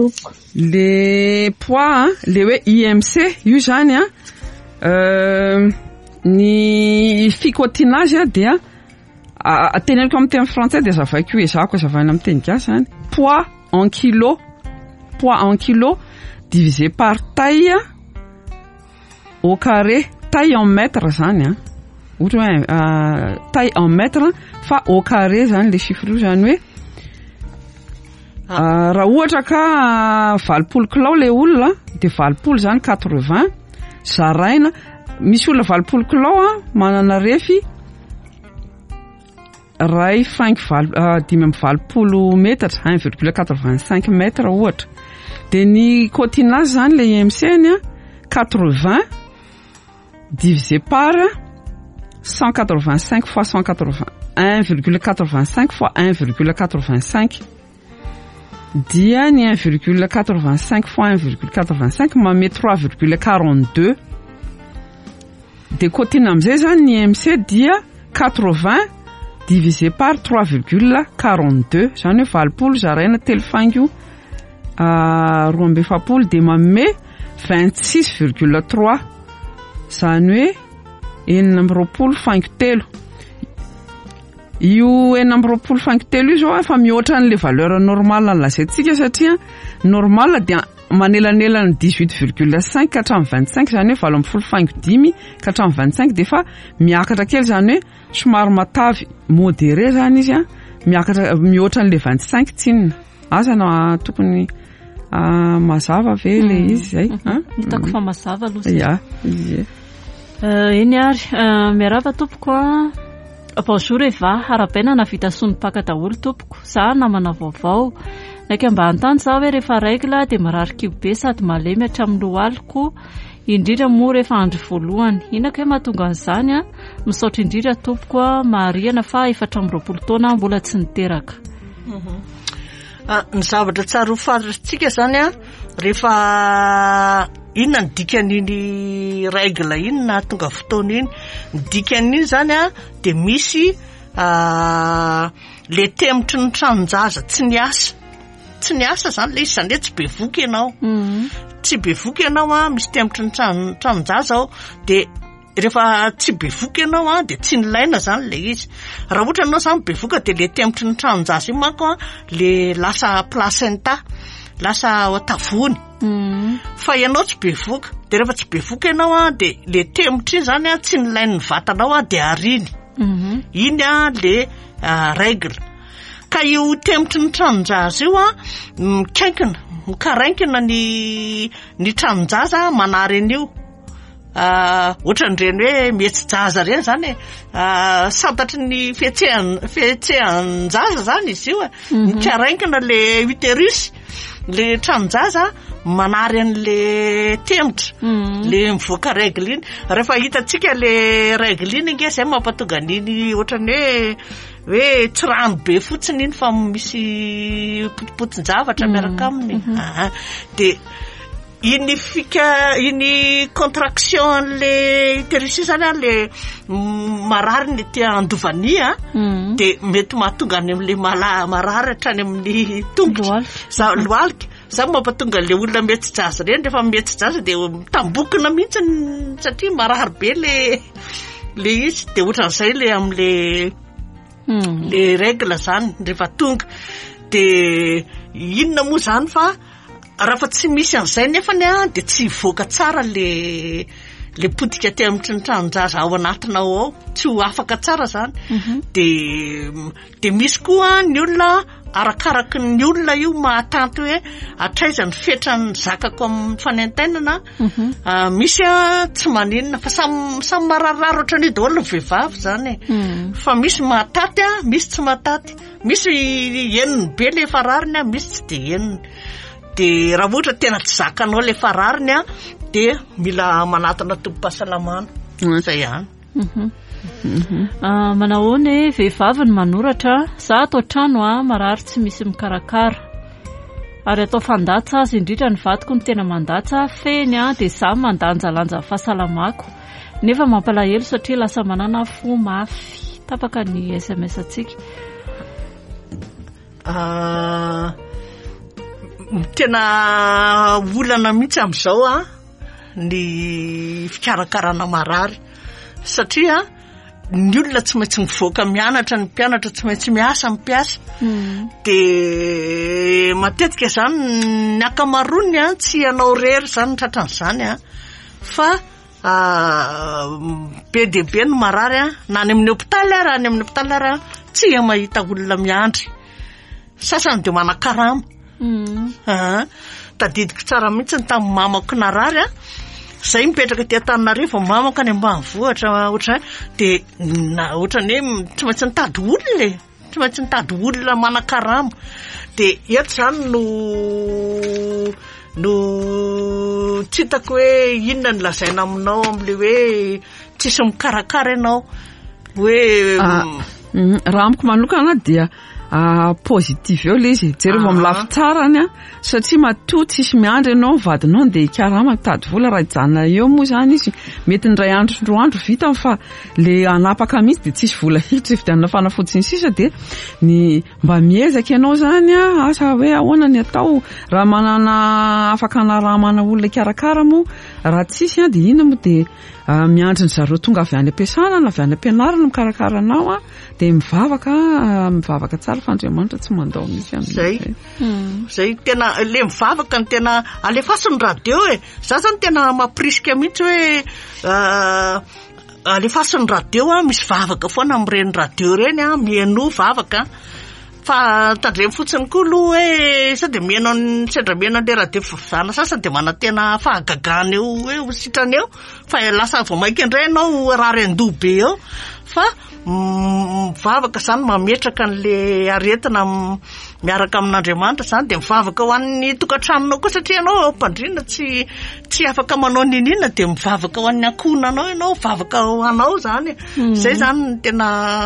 Le poids le hoe I M C io zany a ny fikotinage a dia ateneniko amin'ny teny français de zavaiko ezako ezavaina amin'ny teny gasy zany poids en kilo poids en kilo divisé par taille au carré taille en mètre zany a ohatra hoe taille en mètre fa au carré zany le chiffre io zany hoe raha ohatra ka valopolo kilao le olona de valopolo zany quatre-vingts zaraina misy olona valopolo kilao a manana refy ray cinq dimy amby valopolo metatra un virgule quatre-vingt-cinq mètres ohatra de ny cotinage zany le I M C ny a quatre-vingts divisé par cent quatre-vingt-cinq fois cent quatre-vingts un virgule quatre-vingt-cinq fois un virgule quatre-vingt-cinq dia ny un virgule quatre-vingt-cinq fois un virgule quatre-vingt-cinq mamé trois virgule quarante-deux de cotina amizay zany ny I M C dia quatre-vingts divisé par trois virgule quarante-deux zany hoe valopolo zaraina telo fango roa amby efapolo de mamé vingt-six virgule trois zany hoe enina amby roapolo fango telo io enina amby roapolo fango telo io zao efa mihoatra n'le valeur normale lazaintsika satria normale dia manelanelana dix-huit virgule cinq ka hatramin'ny vingt-cinq zany hoe valo amby folo fango dimy ka hatramin'ny vingt-cinq de fa miakatra kely zany hoe somary matavy modéré zany izy a miakatra mihoatra n'le vingt-cinq tsinina asa na tokony mazava ve le izy zay hitako fa mazava aloha ya eny ary miarava tompoko a bonjour eva arabaina navita sonim-paka daholo tompoko za namana vaovao naika mba antany za hoe rehefa règle de marary kibo be sady malemy hatramin'ny lohaliko indrindra moa rehefa andro voalohany inaka hoe mahatonga an'izany a misaotra indrindra tompoko a mahariana fa efatra amby roapolo taona mbola tsy niteraka. Ny zavatra tsara ho fantatritsika zany a rehefa inona ny dikan'iny règle iny na tonga fotoana iny ny dikan'iny zany a de misy le temotry ny tranonjaza tsy ny asa tsy ny asa zany le izy zany hoe tsy be voky ianao tsy be voky ianao a misy temotry ny tranonjaza ao de rehefa tsy be voky ianao a de tsy nilaina zany le izy raha ohatra anao zany be voka de le temotry ny tranonjaza io manko a le lasa placenta lasa otavony fa ianao tsy be voka de rehefa tsy be voka ianao a de le temotry iny zany a tsy nilain'ny vatanao a de ariny iny a le règle ka io temotry ny tranonjaza io a mikaikina mikaraikina ny ny tranonjaza manary an'io ohatran'ireny hoe mihetsi-jaza reny zany e santatry ny fihetsehan-jaza zany izy io e mikaraikina le utérus le tranonjaza manary an'le temotry le mivoaka règle iny rehefa hitatsika le règle iny nge zay mampatonga an'iny ohatrany hoe hoe tsy rano be fotsiny iny fa misy potipotin-javatra miaraka aminy de iny fika iny contraction an'le utérus zany a le marary ny tia andovany a de mety mahatonga any am'le marary hatrany amin'ny tongotra za loalika za mampatonga le olona mihetsi-jaza reny rehefa mihetsi-jaza de tambokina mihitsy satria marary be le le izy de ohatran'izay le am'le le règle zany rehefa tonga de inona moa zany fa raha fa tsy misy an'izay nefany a de tsy voaka tsara le le potika temotry ny tranonjaza ao anatinao ao tsy ho afaka tsara zany de de misy koa ny olona arakaraky ny olona io mahatanty hoe atraiza ny fetrany zakako amin'ny fanentainana misy a tsy maninona fa samy samy mararirary ohatrany daholo ny vehivavy zany e fa misy mahataty a misy tsy mahataty misy eniny be le farariny a misy tsy de eniny de raha ohatra tena tsy zakanao le farariny a de mila manatona tombo-pahasalamana zay ihany manahoana vehivavy ny manoratra za ato trano a marary tsy misy mikarakara ary atao fandatsa azy indrindra ny vadiko ny tena mandatsa feny a de za mandanjalanja fahasalamako nefa mampalahelo satria lasa manana fo mafy tapaka ny S M S atsika tena olana mihitsy am'izao a ny fikarakarana marary satria ny olona tsy maintsy mivoaka mianatra ny mpianatra tsy maintsy miasa mpiasa de matetika zany ny akamarony a tsy ianao rery zany tratran'izany a fa be de be ny marary a na any amin'ny hôpitaly ary any amin'ny hôpitaly ary tsy ia mahita olona miandry sasany de manakarama tadidiko tsara mihitsy ny tamin'ny mamako narary a zay mipetraka ty Antananarivo mamako any ambanivohitra ohatra de na ohatrany hoe tsy maintsy nitady olona e tsy maintsy nitady olona manakarama de eto zany no no tsy hitako hoe inona ny lazaina aminao am'le hoe tsisy mikarakara ianao hoe raha amiko manokana dia positif eo le izy jereo milafy tsarany a satria matoa tsisy miandry ianao vadinao de ikarama mitady vola raha ijanona eo moa zany izy mety ny ray andro roa andro vita fa le anapaka mihitsy de tsisy vola hiditra ividianana fanafody ny sisa de ny mba miezaka ianao zany a asa hoe ahoana ny atao raha manana afaka anaramana olona ikarakara moa raha tsisy a de ina moa de miandry ny zareo tonga avy any ampiasana na avy any ampianarana mikarakaranao a de mivavaka mivavaka tsara fa Andriamanitra tsy mandao misy am'zay zay tena le mivavaka ny tena alefasiny radio e za zany tena mampirisika mihitsy hoe alefasiny radio a misy vavaka foana am'ireny radio reny a mieno vavaka fa tandremy fotsiny koa aloha hoe sa de mienao sendra mienao le radio fivana sasany de mana tena fahagagana eo hoe ho sitrany eo fa lasa vao mainka indray ianao rary andoha be eo fa mivavaka zany mametraka an'le aretina miaraka amin'Andriamanitra zany de mivavaka ho an'ny tokantranonao koa satria ianao mpandrina tsy tsy afaka manao ninina de mivavaka ho an'ny ankonanao ianao mivavaka ho anao zany zay zany tena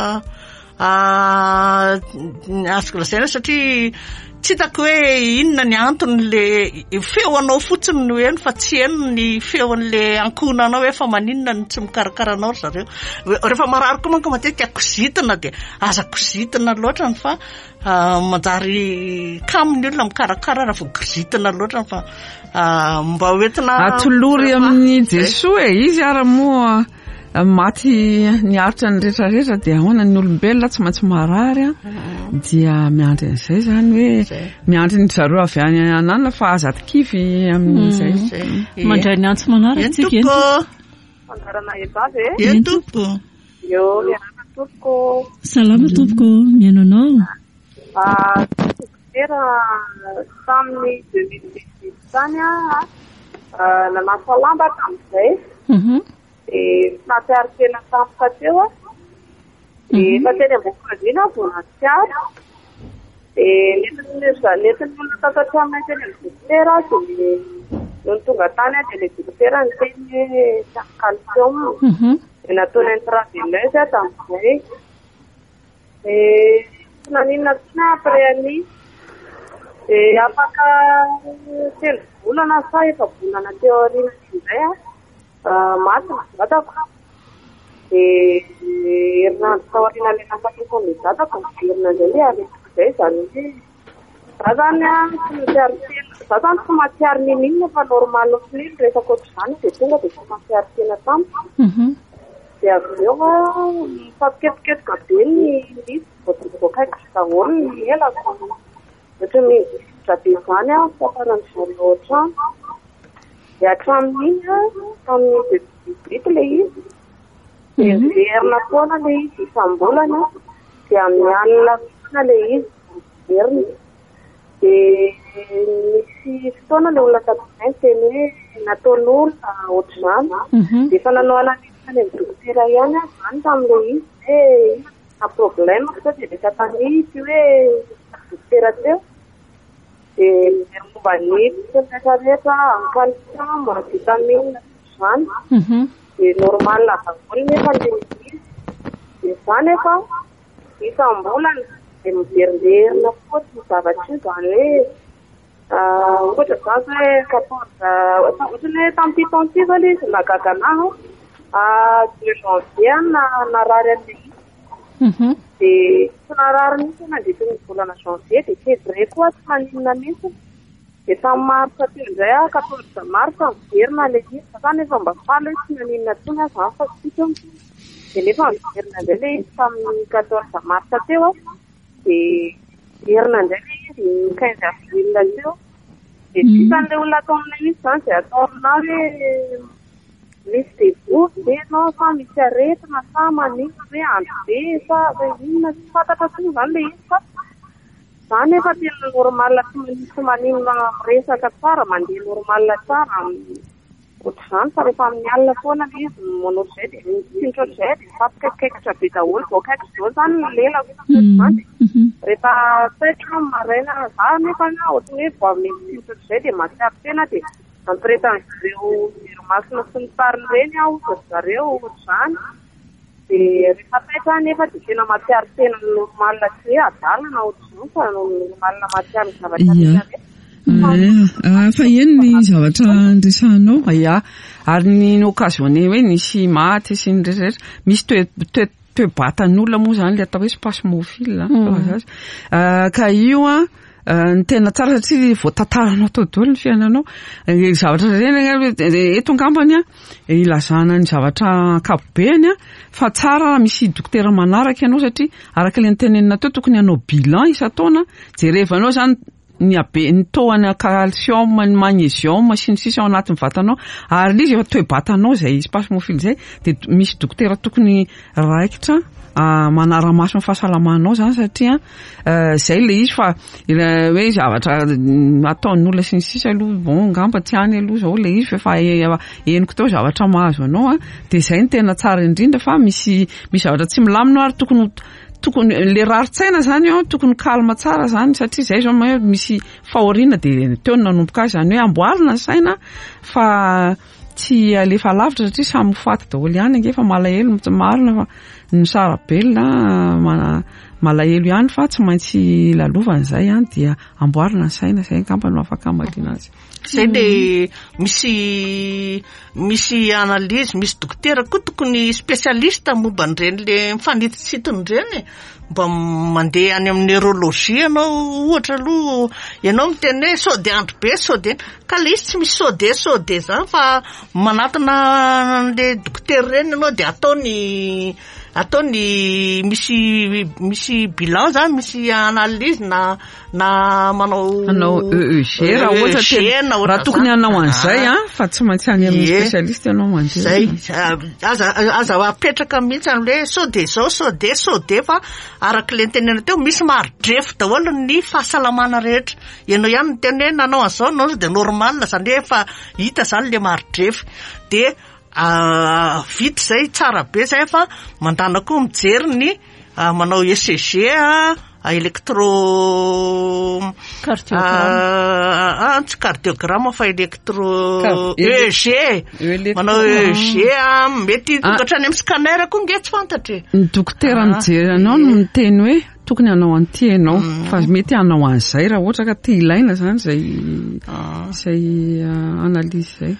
azoko lazaina satria tsy hitako hoe inona ny antony le feonao fotsiny no eny fa tsy eny ny feon'le ankonanao hoe fa maninona ny tsy mikarakaranao zareo rehefa marary koa manko matetika kozitina de aza kozitina loatra ny fa manjary kaminy olona mikarakara raha vao kozitina loatra fa mba hoentina atolory amin'ny Jesoa e izy ara moa maty niaritra ny rehetrarehetra dia ahoana ny olombelona tsy maintsy marary a dia miandry an'izay zany hoe miandry ny zareo avy any anana fa azatikivy amin'izay mandray ny antso manaratsika entoko mandarana ebavy e entoko yo miarana tompoko salama tompoko miainanao dokotera tamin'ny deux mille dix-huit zany a nanasa lamba tamin'izay de nampiary tena tampoka teo a de efa teny ambony vonatsiary de nentin'ny olona tatatra aminay teny amin'ny dokotera de noho tonga tany a de le dokotera ny teny hoe calcium de nataony intraveineuse a tamin'izay de tsy naninona tsiny après any de afaka telo volana sa efa volana teo aoriana izay a maty ny vatako de herinandro tao aoriana le nafatoko ny vatako herinandro le aretiko izay zany hoe za zany a tsy matsiary tena za zany tsy matsiary ninina fa normal ohatriny resaka ohatr'izany de tonga de tsy matsiary tena tamiko de avy eo a mifampiketiketiko be ny lisy voaboakaiko sy daholo ny elako ohatra mivotra be zany a fafarany zareo ohatrano de hatramin'iny a tamin'ny deux mille dix-huit le izy de verina foana le izy isam-bolana de amin'ny alina foana le izy verina de misy fotoana le olona tamin'izay teny hoe nataon'olona ohatr'izany de efa nanao analyse any amin'ny dokotera ihany a zany tamin'le izy hoe na problème sa de rehefa tanity hoe dokotera teo de mijery momba ny rehetrarehetra calcium vitamine zany de normal daholo nefa le izy de zany efa isam-bolana de miveriverina fotsiny zavatra io zany hoe ohatra zany hoe quatorze ohatrany hoe tamin'ity taonty zany izy nagaganahy deux janvier na narary an'le izy de tsy narary mihitsy nandritra ny volana janvier de février koa tsy naninona mihitsy de tamin'ny marsa teo indray a quatorze marsa miverina le izy zany efa mba faly hoe tsy naninona tsony a zany fa tsika de nefa miverina indray le izy tamin'ny quatorze marsa teo a de verina indray le izy quinze avril teo de sisan'le olona atao aminay izy zany de ataona hoe misy devory be nao sa misy aretina sa manina hoe andro be sa inona tsy fantatra tsiny zany le izy fa zany efa tena normal tsy maninona miresaka tsara mandeha normal tsara ohatr'izany fa rehefa amin'ny alina foana le izy manao zay de tsindro ohatr'izay de fampikaikikaikitra be daholo vao kaiky zao zany lelako zany rehefa saitra maraina za nefa na ohatrany hoe vao amin'ny tsindro ohatr'izay de matsiary tena de ampiretan zareo veromasina sy ny tariny reny aho za zareo ohatr'izany de rehefa saitra nefa de tena matsiary tena normal tsy hoe adalana ohatr'izao fa normal matsiary ny zavatra fa eny ny zavatra andresanao ia ary ny occasionné hoe nisy maty sy ny rehetrarehetra misy toe toe-batan'olona moa zany le atao hoe spasmofile ka io a ny tena tsara satria voatantaranao tao daholo ny fiainanao zavatra reny eto angambany a ilazana ny zavatra ankapobeny a fa tsara misy dokotera manaraka ianao satria araka le nitenenina teo tokony hanao bilan isan-taona jerevanao zany ny abe ny toana calcium ny magnesium sy ny sisa ao anatin'ny vatanao ary izy efa toe-batanao zay spasmofile zay de misy dokotera tokony raikitra manara-maso ny fahasalamanao zany satria zay le izy fa hoe zavatra ataon'olona sy ny sisa aloha bon ngamba tsy any aloha zao le izy fa eniko teo zavatra mahazo anao a de zay ny tena tsara indrindra fa misy misy zavatra tsy milamina ary tokony tokony le raritsaina zany eo tokony kalma tsara zany satria zay zao ma misy fahoriana de teo nanomboka azy zany hoe amboarina ny saina fa tsy alefa lavitra satria samy faty daholo ihany ange fa malahelo marina fa ny sarabelona malahelo ihany fa tsy maintsy lalovan'izay any dia amboarina ny saina zay angamba no afaka amalina azy zay de misy misy analyse misy dokotera koa tokony spécialiste momba an'ireny le mifanititsitiny ireny mba mandeha any amin'ny neurologie ianao ohatra aloha ianao miteny hoe sode andro be sode ka le izy tsy misy sode sode zany fa manatona le dokotera ireny ianao de ataony ataony misy misy bilan zany misy analyse na na manao anao E E G raha ohatra raha tokony hanao an'izay a fa tsy maintsy any amin'ny spécialiste ianao mandeha zay aza aza apetraka mihitsy am'le sao de zao sao de sao de fa araka le tenena teo misy marodrefo daholo ny fahasalamana rehetra ianao ihany ny teny hoe nanao an'izao nanao de normal zany hoe efa hita zany le marodrefo de vita zay tsara be zay fa mandana koa mijery ny manao E C G a électro cardiogramme tsy cardiogramme fa électro E E G manao E E G a mety tongatrany amin'ny scanner koa nge tsy fantatry ny dokotera mijery anao no miteny hoe tokony hanao an'ity ianao fa mety hanao an'izay raha ohatra ka tia ilaina zany zay zay analyse zay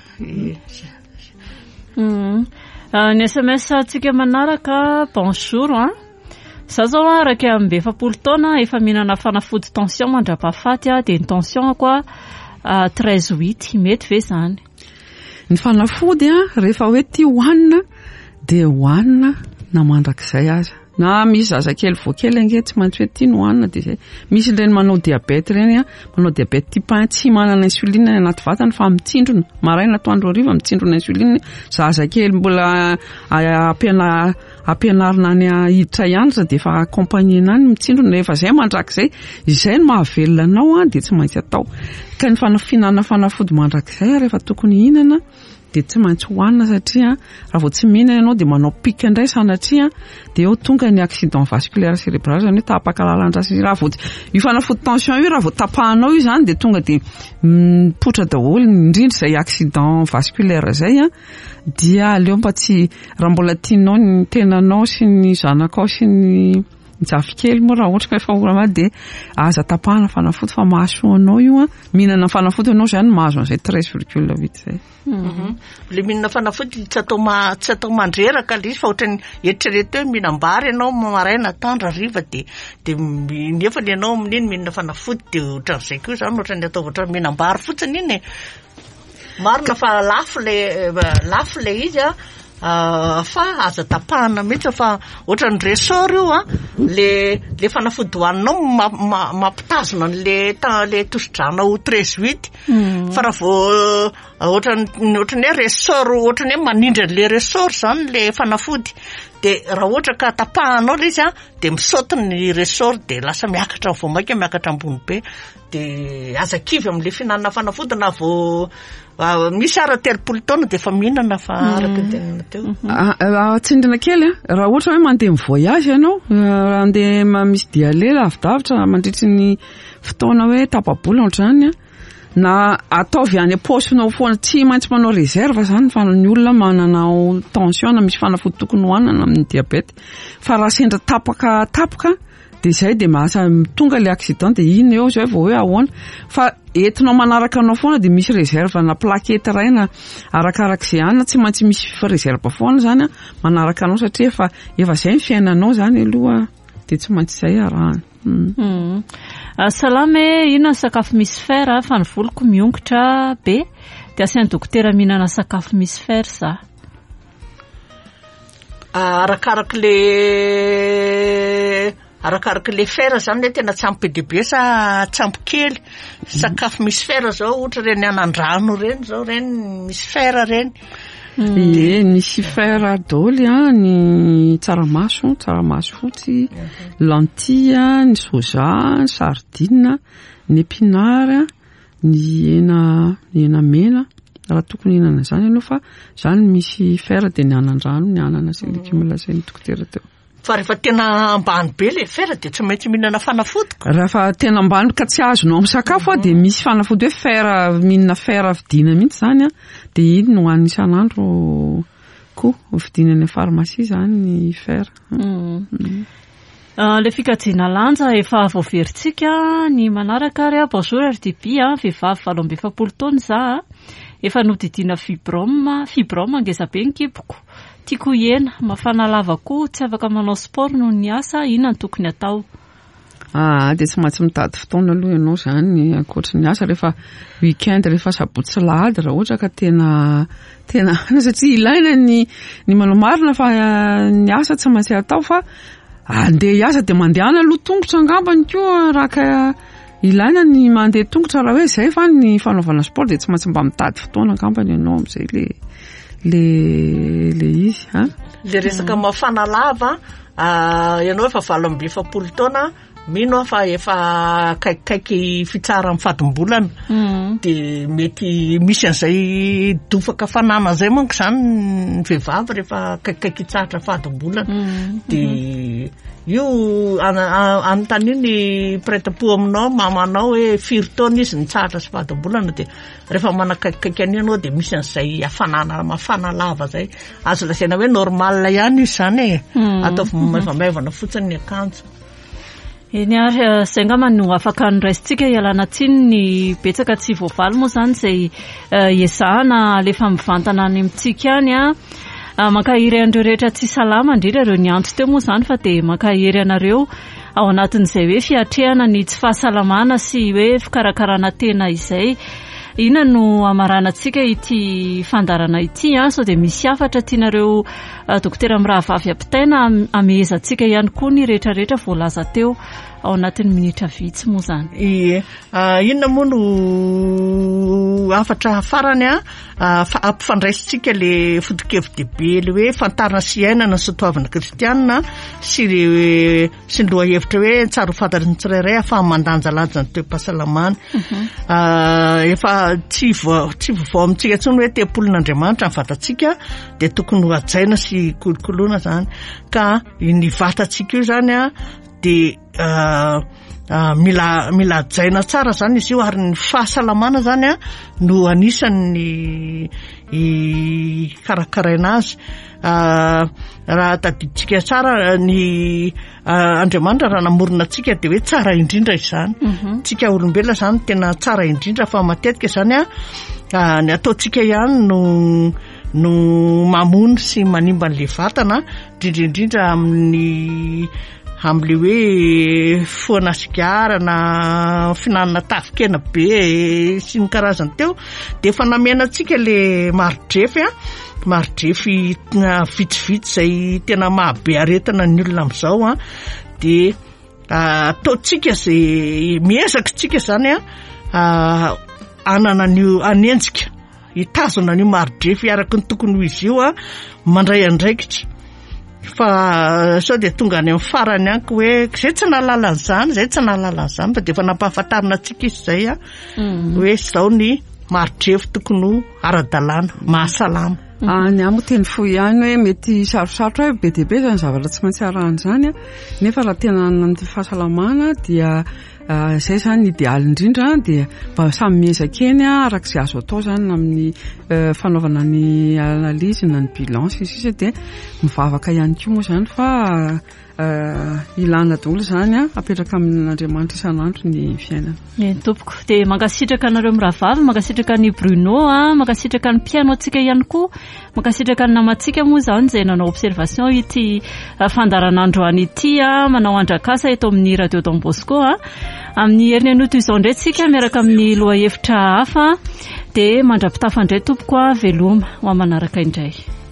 ny S M S tsika manaraka bonjour a za zao a raky ambe efapolo taona efa mihinana fanafody tension mandrapahafaty a de ny tension koa treize huit mety ve zany ny fanafody a rehefa hoe tia hohanina de hohanina na mandrakizay aza na misy zazakely voakely ange tsy maintsy hoe tia ny hohanina de zay misy ireny manao diabety reny a manao diabety type un tsy manana insuline anaty vatany fa mitsindrona maraina atoandro hariva mitsindrona insuline zazakely mbola ampiana ampianarina any hiditra ihany de efa accompagner any mitsindrona rehefa zay mandrakizay izay no mahavelona anao a de tsy maintsy atao ka ny fanafinana fanafody mandrakizay rehefa tokony hinana de tsy maintsy hohanina satria raha vao tsy mihinana ianao de manao pique indray sanatria de eo tonga ny accident vasculaire cérébral zany hoe tapakalalan-drasy raha vao io fanafody tension io raha vao tapahanao io zany de tonga de mipotra daholo indrindra zay accident vasculaire zay a dia aleo mba tsy raha mbola tianao ny tenanao sy ny zanakao sy ny jafikely moa raha ohatra ka efa orama de aza tapahana fanafody fa mahasoa anao io a mihinana fanafody anao zany mahazo an'izay treize virgule huit zay le mihinana fanafody tsy atao ma tsy atao mandreraka le izy fa ohatrany eritrereto hoe mihinam-bary ianao maraina tandra riva de de nefa le ianao amin'iny mihinana fanafody de ohatran'izay koa zany ohatrany atao ohatran'ny mihinam-bary fotsiny iny marina fa lafo le lafo le izy a fa aza tapahana mihitsy fa ohatran'ny ressort io a le le fanafody hoaninao mampitazona le le tosi-drana ho treize huit fa raha vao ohatrany ohatrany hoe ressort ohatrany hoe manindra le ressort zany le fanafody de raha ohatra ka tapahanao le izy a de misaoty ny ressort de lasa miakatra vao maika miakatra ambony be de aza kivy amin'le fihinanana fanafody na vao misy ara telopolo taona de efa mihinana fa araka tenana teo tsindrina kely a raha ohatra hoe mandeha mivoyage ianao andeha misy diale lavidavitra mandritry ny fotoana hoe tapabola ohatrany a na ataovy any am-paosinao foana tsy maintsy manao réserve zany fa ny olona manana tension na misy fanafody tokony hohanina amin'ny diabety fa raha sendra tapaka tapaka de zay de mahasa tonga le accident de iny eo zay vao hoe ahoana fa entinao manaraka anao foana de misy réserve na plaquette raina arakarak'izay any tsy maintsy misy réserve foana zany a manaraka anao satria efa efa zay ny fiainanao zany aloha de tsy maintsy zay arahana salame inona ny sakafo misy fer fa ny voloko miongotra be de asian'ny dokotera mihinana sakafo misy fer sa arakarak' le arakarak' le fer zany le tena tsy ampy be dia be sa tsy ampy kely sakafo misy fer zao ohatra reny anan-drano reny zao reny misy fer reny e misy fer daholo a ny tsaramaso tsaramaso fotsy lentille ny soja ny sardine ny épinard ny hena ny hena mena raha tokony hinana zany aloha fa zany misy fer de ny anan-drano ny anana sy legioma lazain'ny dokotera teo fa rehefa tena ambany be le fer de tsy maintsy mihinana fanafody rehefa tena ambany ka tsy azonao amin'ny sakafo a de misy fanafody hoe fer mihinana fer vidina mihitsy zany a de iny no hoan'ny isan'andro koa vidina any pharmacie zany ny fer le fikajiana lanja efa voaverintsika ny manaraka ary a bonjour R D B a vehivavy valo amby efapolo taona za efa nodidiana fibrome fibrome ngeza be ny kiboko tiako hena mafana lava koa tsy afaka manao sport noho ny asa inona ny tokony atao Ah, dia tsy maintsy mitady fotoana aloha ianao izany ankoatra ny asa rehefa weekend rehefa sabotsy lahady raha ohatra ka tena tena satria ilaina ny ny manao marina fa ny asa tsy maintsy atao fa andeha hiasa dia mandehana aloha tongotra angambany koa raha ka ilaina ny mandeha tongotra raha hoe izay fa ny fanaovana sport dia tsy maintsy mba mitady fotoana angambany ianao amin'izay le le le izy ha le resaka mafana lava ianao efa valo amby efapolo taona mino fa efa kaikikaiky fitsara amin'ny fadim-bolana dia mety misy an'izay dofaka fanana zay manko izany ny vehivavy rehefa kaikikaiky hitsaratra fadim-bolana dia io anontaniany prêt-à-pot aminao mamanao hoe firy taona izy nitsaratra sy fadim-bolana dia rehefa manakaikikaiky an'io ianao dia misy an'izay hafanana mafana lava zay azo lasaina hoe normal ihany io izany e ataovy maivamaivana fotsiny ny akanjo. Eny ary izay angamba no afaka niraisintsika ialana tsiny ny betsaka tsy voavaly moa izany izay iezahana alefa mivantana any amintsika any a mankahiry an'ireo rehetra tsy salama indrindra ireo ny antso teo moa izany fa dia mankahiry anareo ao anatin'izay hoe fiatrehana ny tsy fahasalamana sy hoe fikarakarana tena izay. Ina no amaranantsika ity fandarana ity a sao dia misy hafatra tianareo dokotera Mirahavavy Ampitaina amehezantsika ihany koa ny rehetrarehetra voalaza teo ao anatin'ny minitra vitsy moa izany. Ie, inona moa no hafatra farany a ampifandraisitsika le foto-kevin-dehibe le hoe fantarina sy iainana sy soatoavana kristianina sy le sy ny lohahevitra hoe tsara ho fantatry ny tsirairay ahafaha mandanjalanja ny toe-pahasalamana. Efa tsy tsy vao amintsika intsony hoe tempolin'Andriamanitra ny vatantsika dia tokony ho hajaina sy kolokoloana izany ka ny vatantsika io izany a dia mila mila hajaina tsara izany izy io ary ny fahasalamana izany a no anisan'ny karakaraina azy. Raha tadiditsika tsara ny Andriamanitra raha namorona antsika dia hoe tsara indrindra izany. Tsika olombelona izany tena tsara indrindra fa matetika izany a ny ataontsika ihany no no mamono sy manimba an'ilay vatana indrindraindrindra amin'ny amin'ilay hoe foana sigarana finanana tafikena be sy ny karazany teo dia efa namena antsika le marodrefy a marodrefy vitsivitsy zay tena mahabe aretina ny olona amin'izao a dia ataontsika zay miezaka tsika izany a anana ny anenjika hitazona ny marodrefy araka ny tokony ho izy io a mandray andraikitra fa sao dia tonga any amin'ny farany anko hoe zay tsy nahalala an'izany zay tsy nahalala an'izany fa dia efa nampahafantarina antsika izy izay a hoe izao ny marodrefy tokony ho ara-dalàna mahasalama. Ny amo teny fohy ihany hoe mety sarosarotra hoe be dia be izany zavatra tsy maintsy arahan'izany a nefa raha tena ny fahasalamana dia izay izany ny idealy indrindra dia mba samy miezakeny araka izay azo atao izany amin'ny fanaovana ny analizy na ny bilan sy sisa dia mivavaka ihany koa moa izany fa ilana daholo izany a apetraka amin'Andriamanitra isan'andro ny fiainana. Ny tompoko dia mankasitraka anareo Mirahavavy, mankasitraka ny Bruno a, mankasitraka ny mpiano antsika ihany koa, mankasitraka ny namantsika moa izany izay nanao observation ity fandaranandro any ity a manao andrakasa eto amin'ny radio Don Bosco a amin'ny herin'ny anoto izao indray tsika miaraka amin'ny lohahevitra hafa dia mandrapitafa indray tompoko a veloma ho manaraka indray.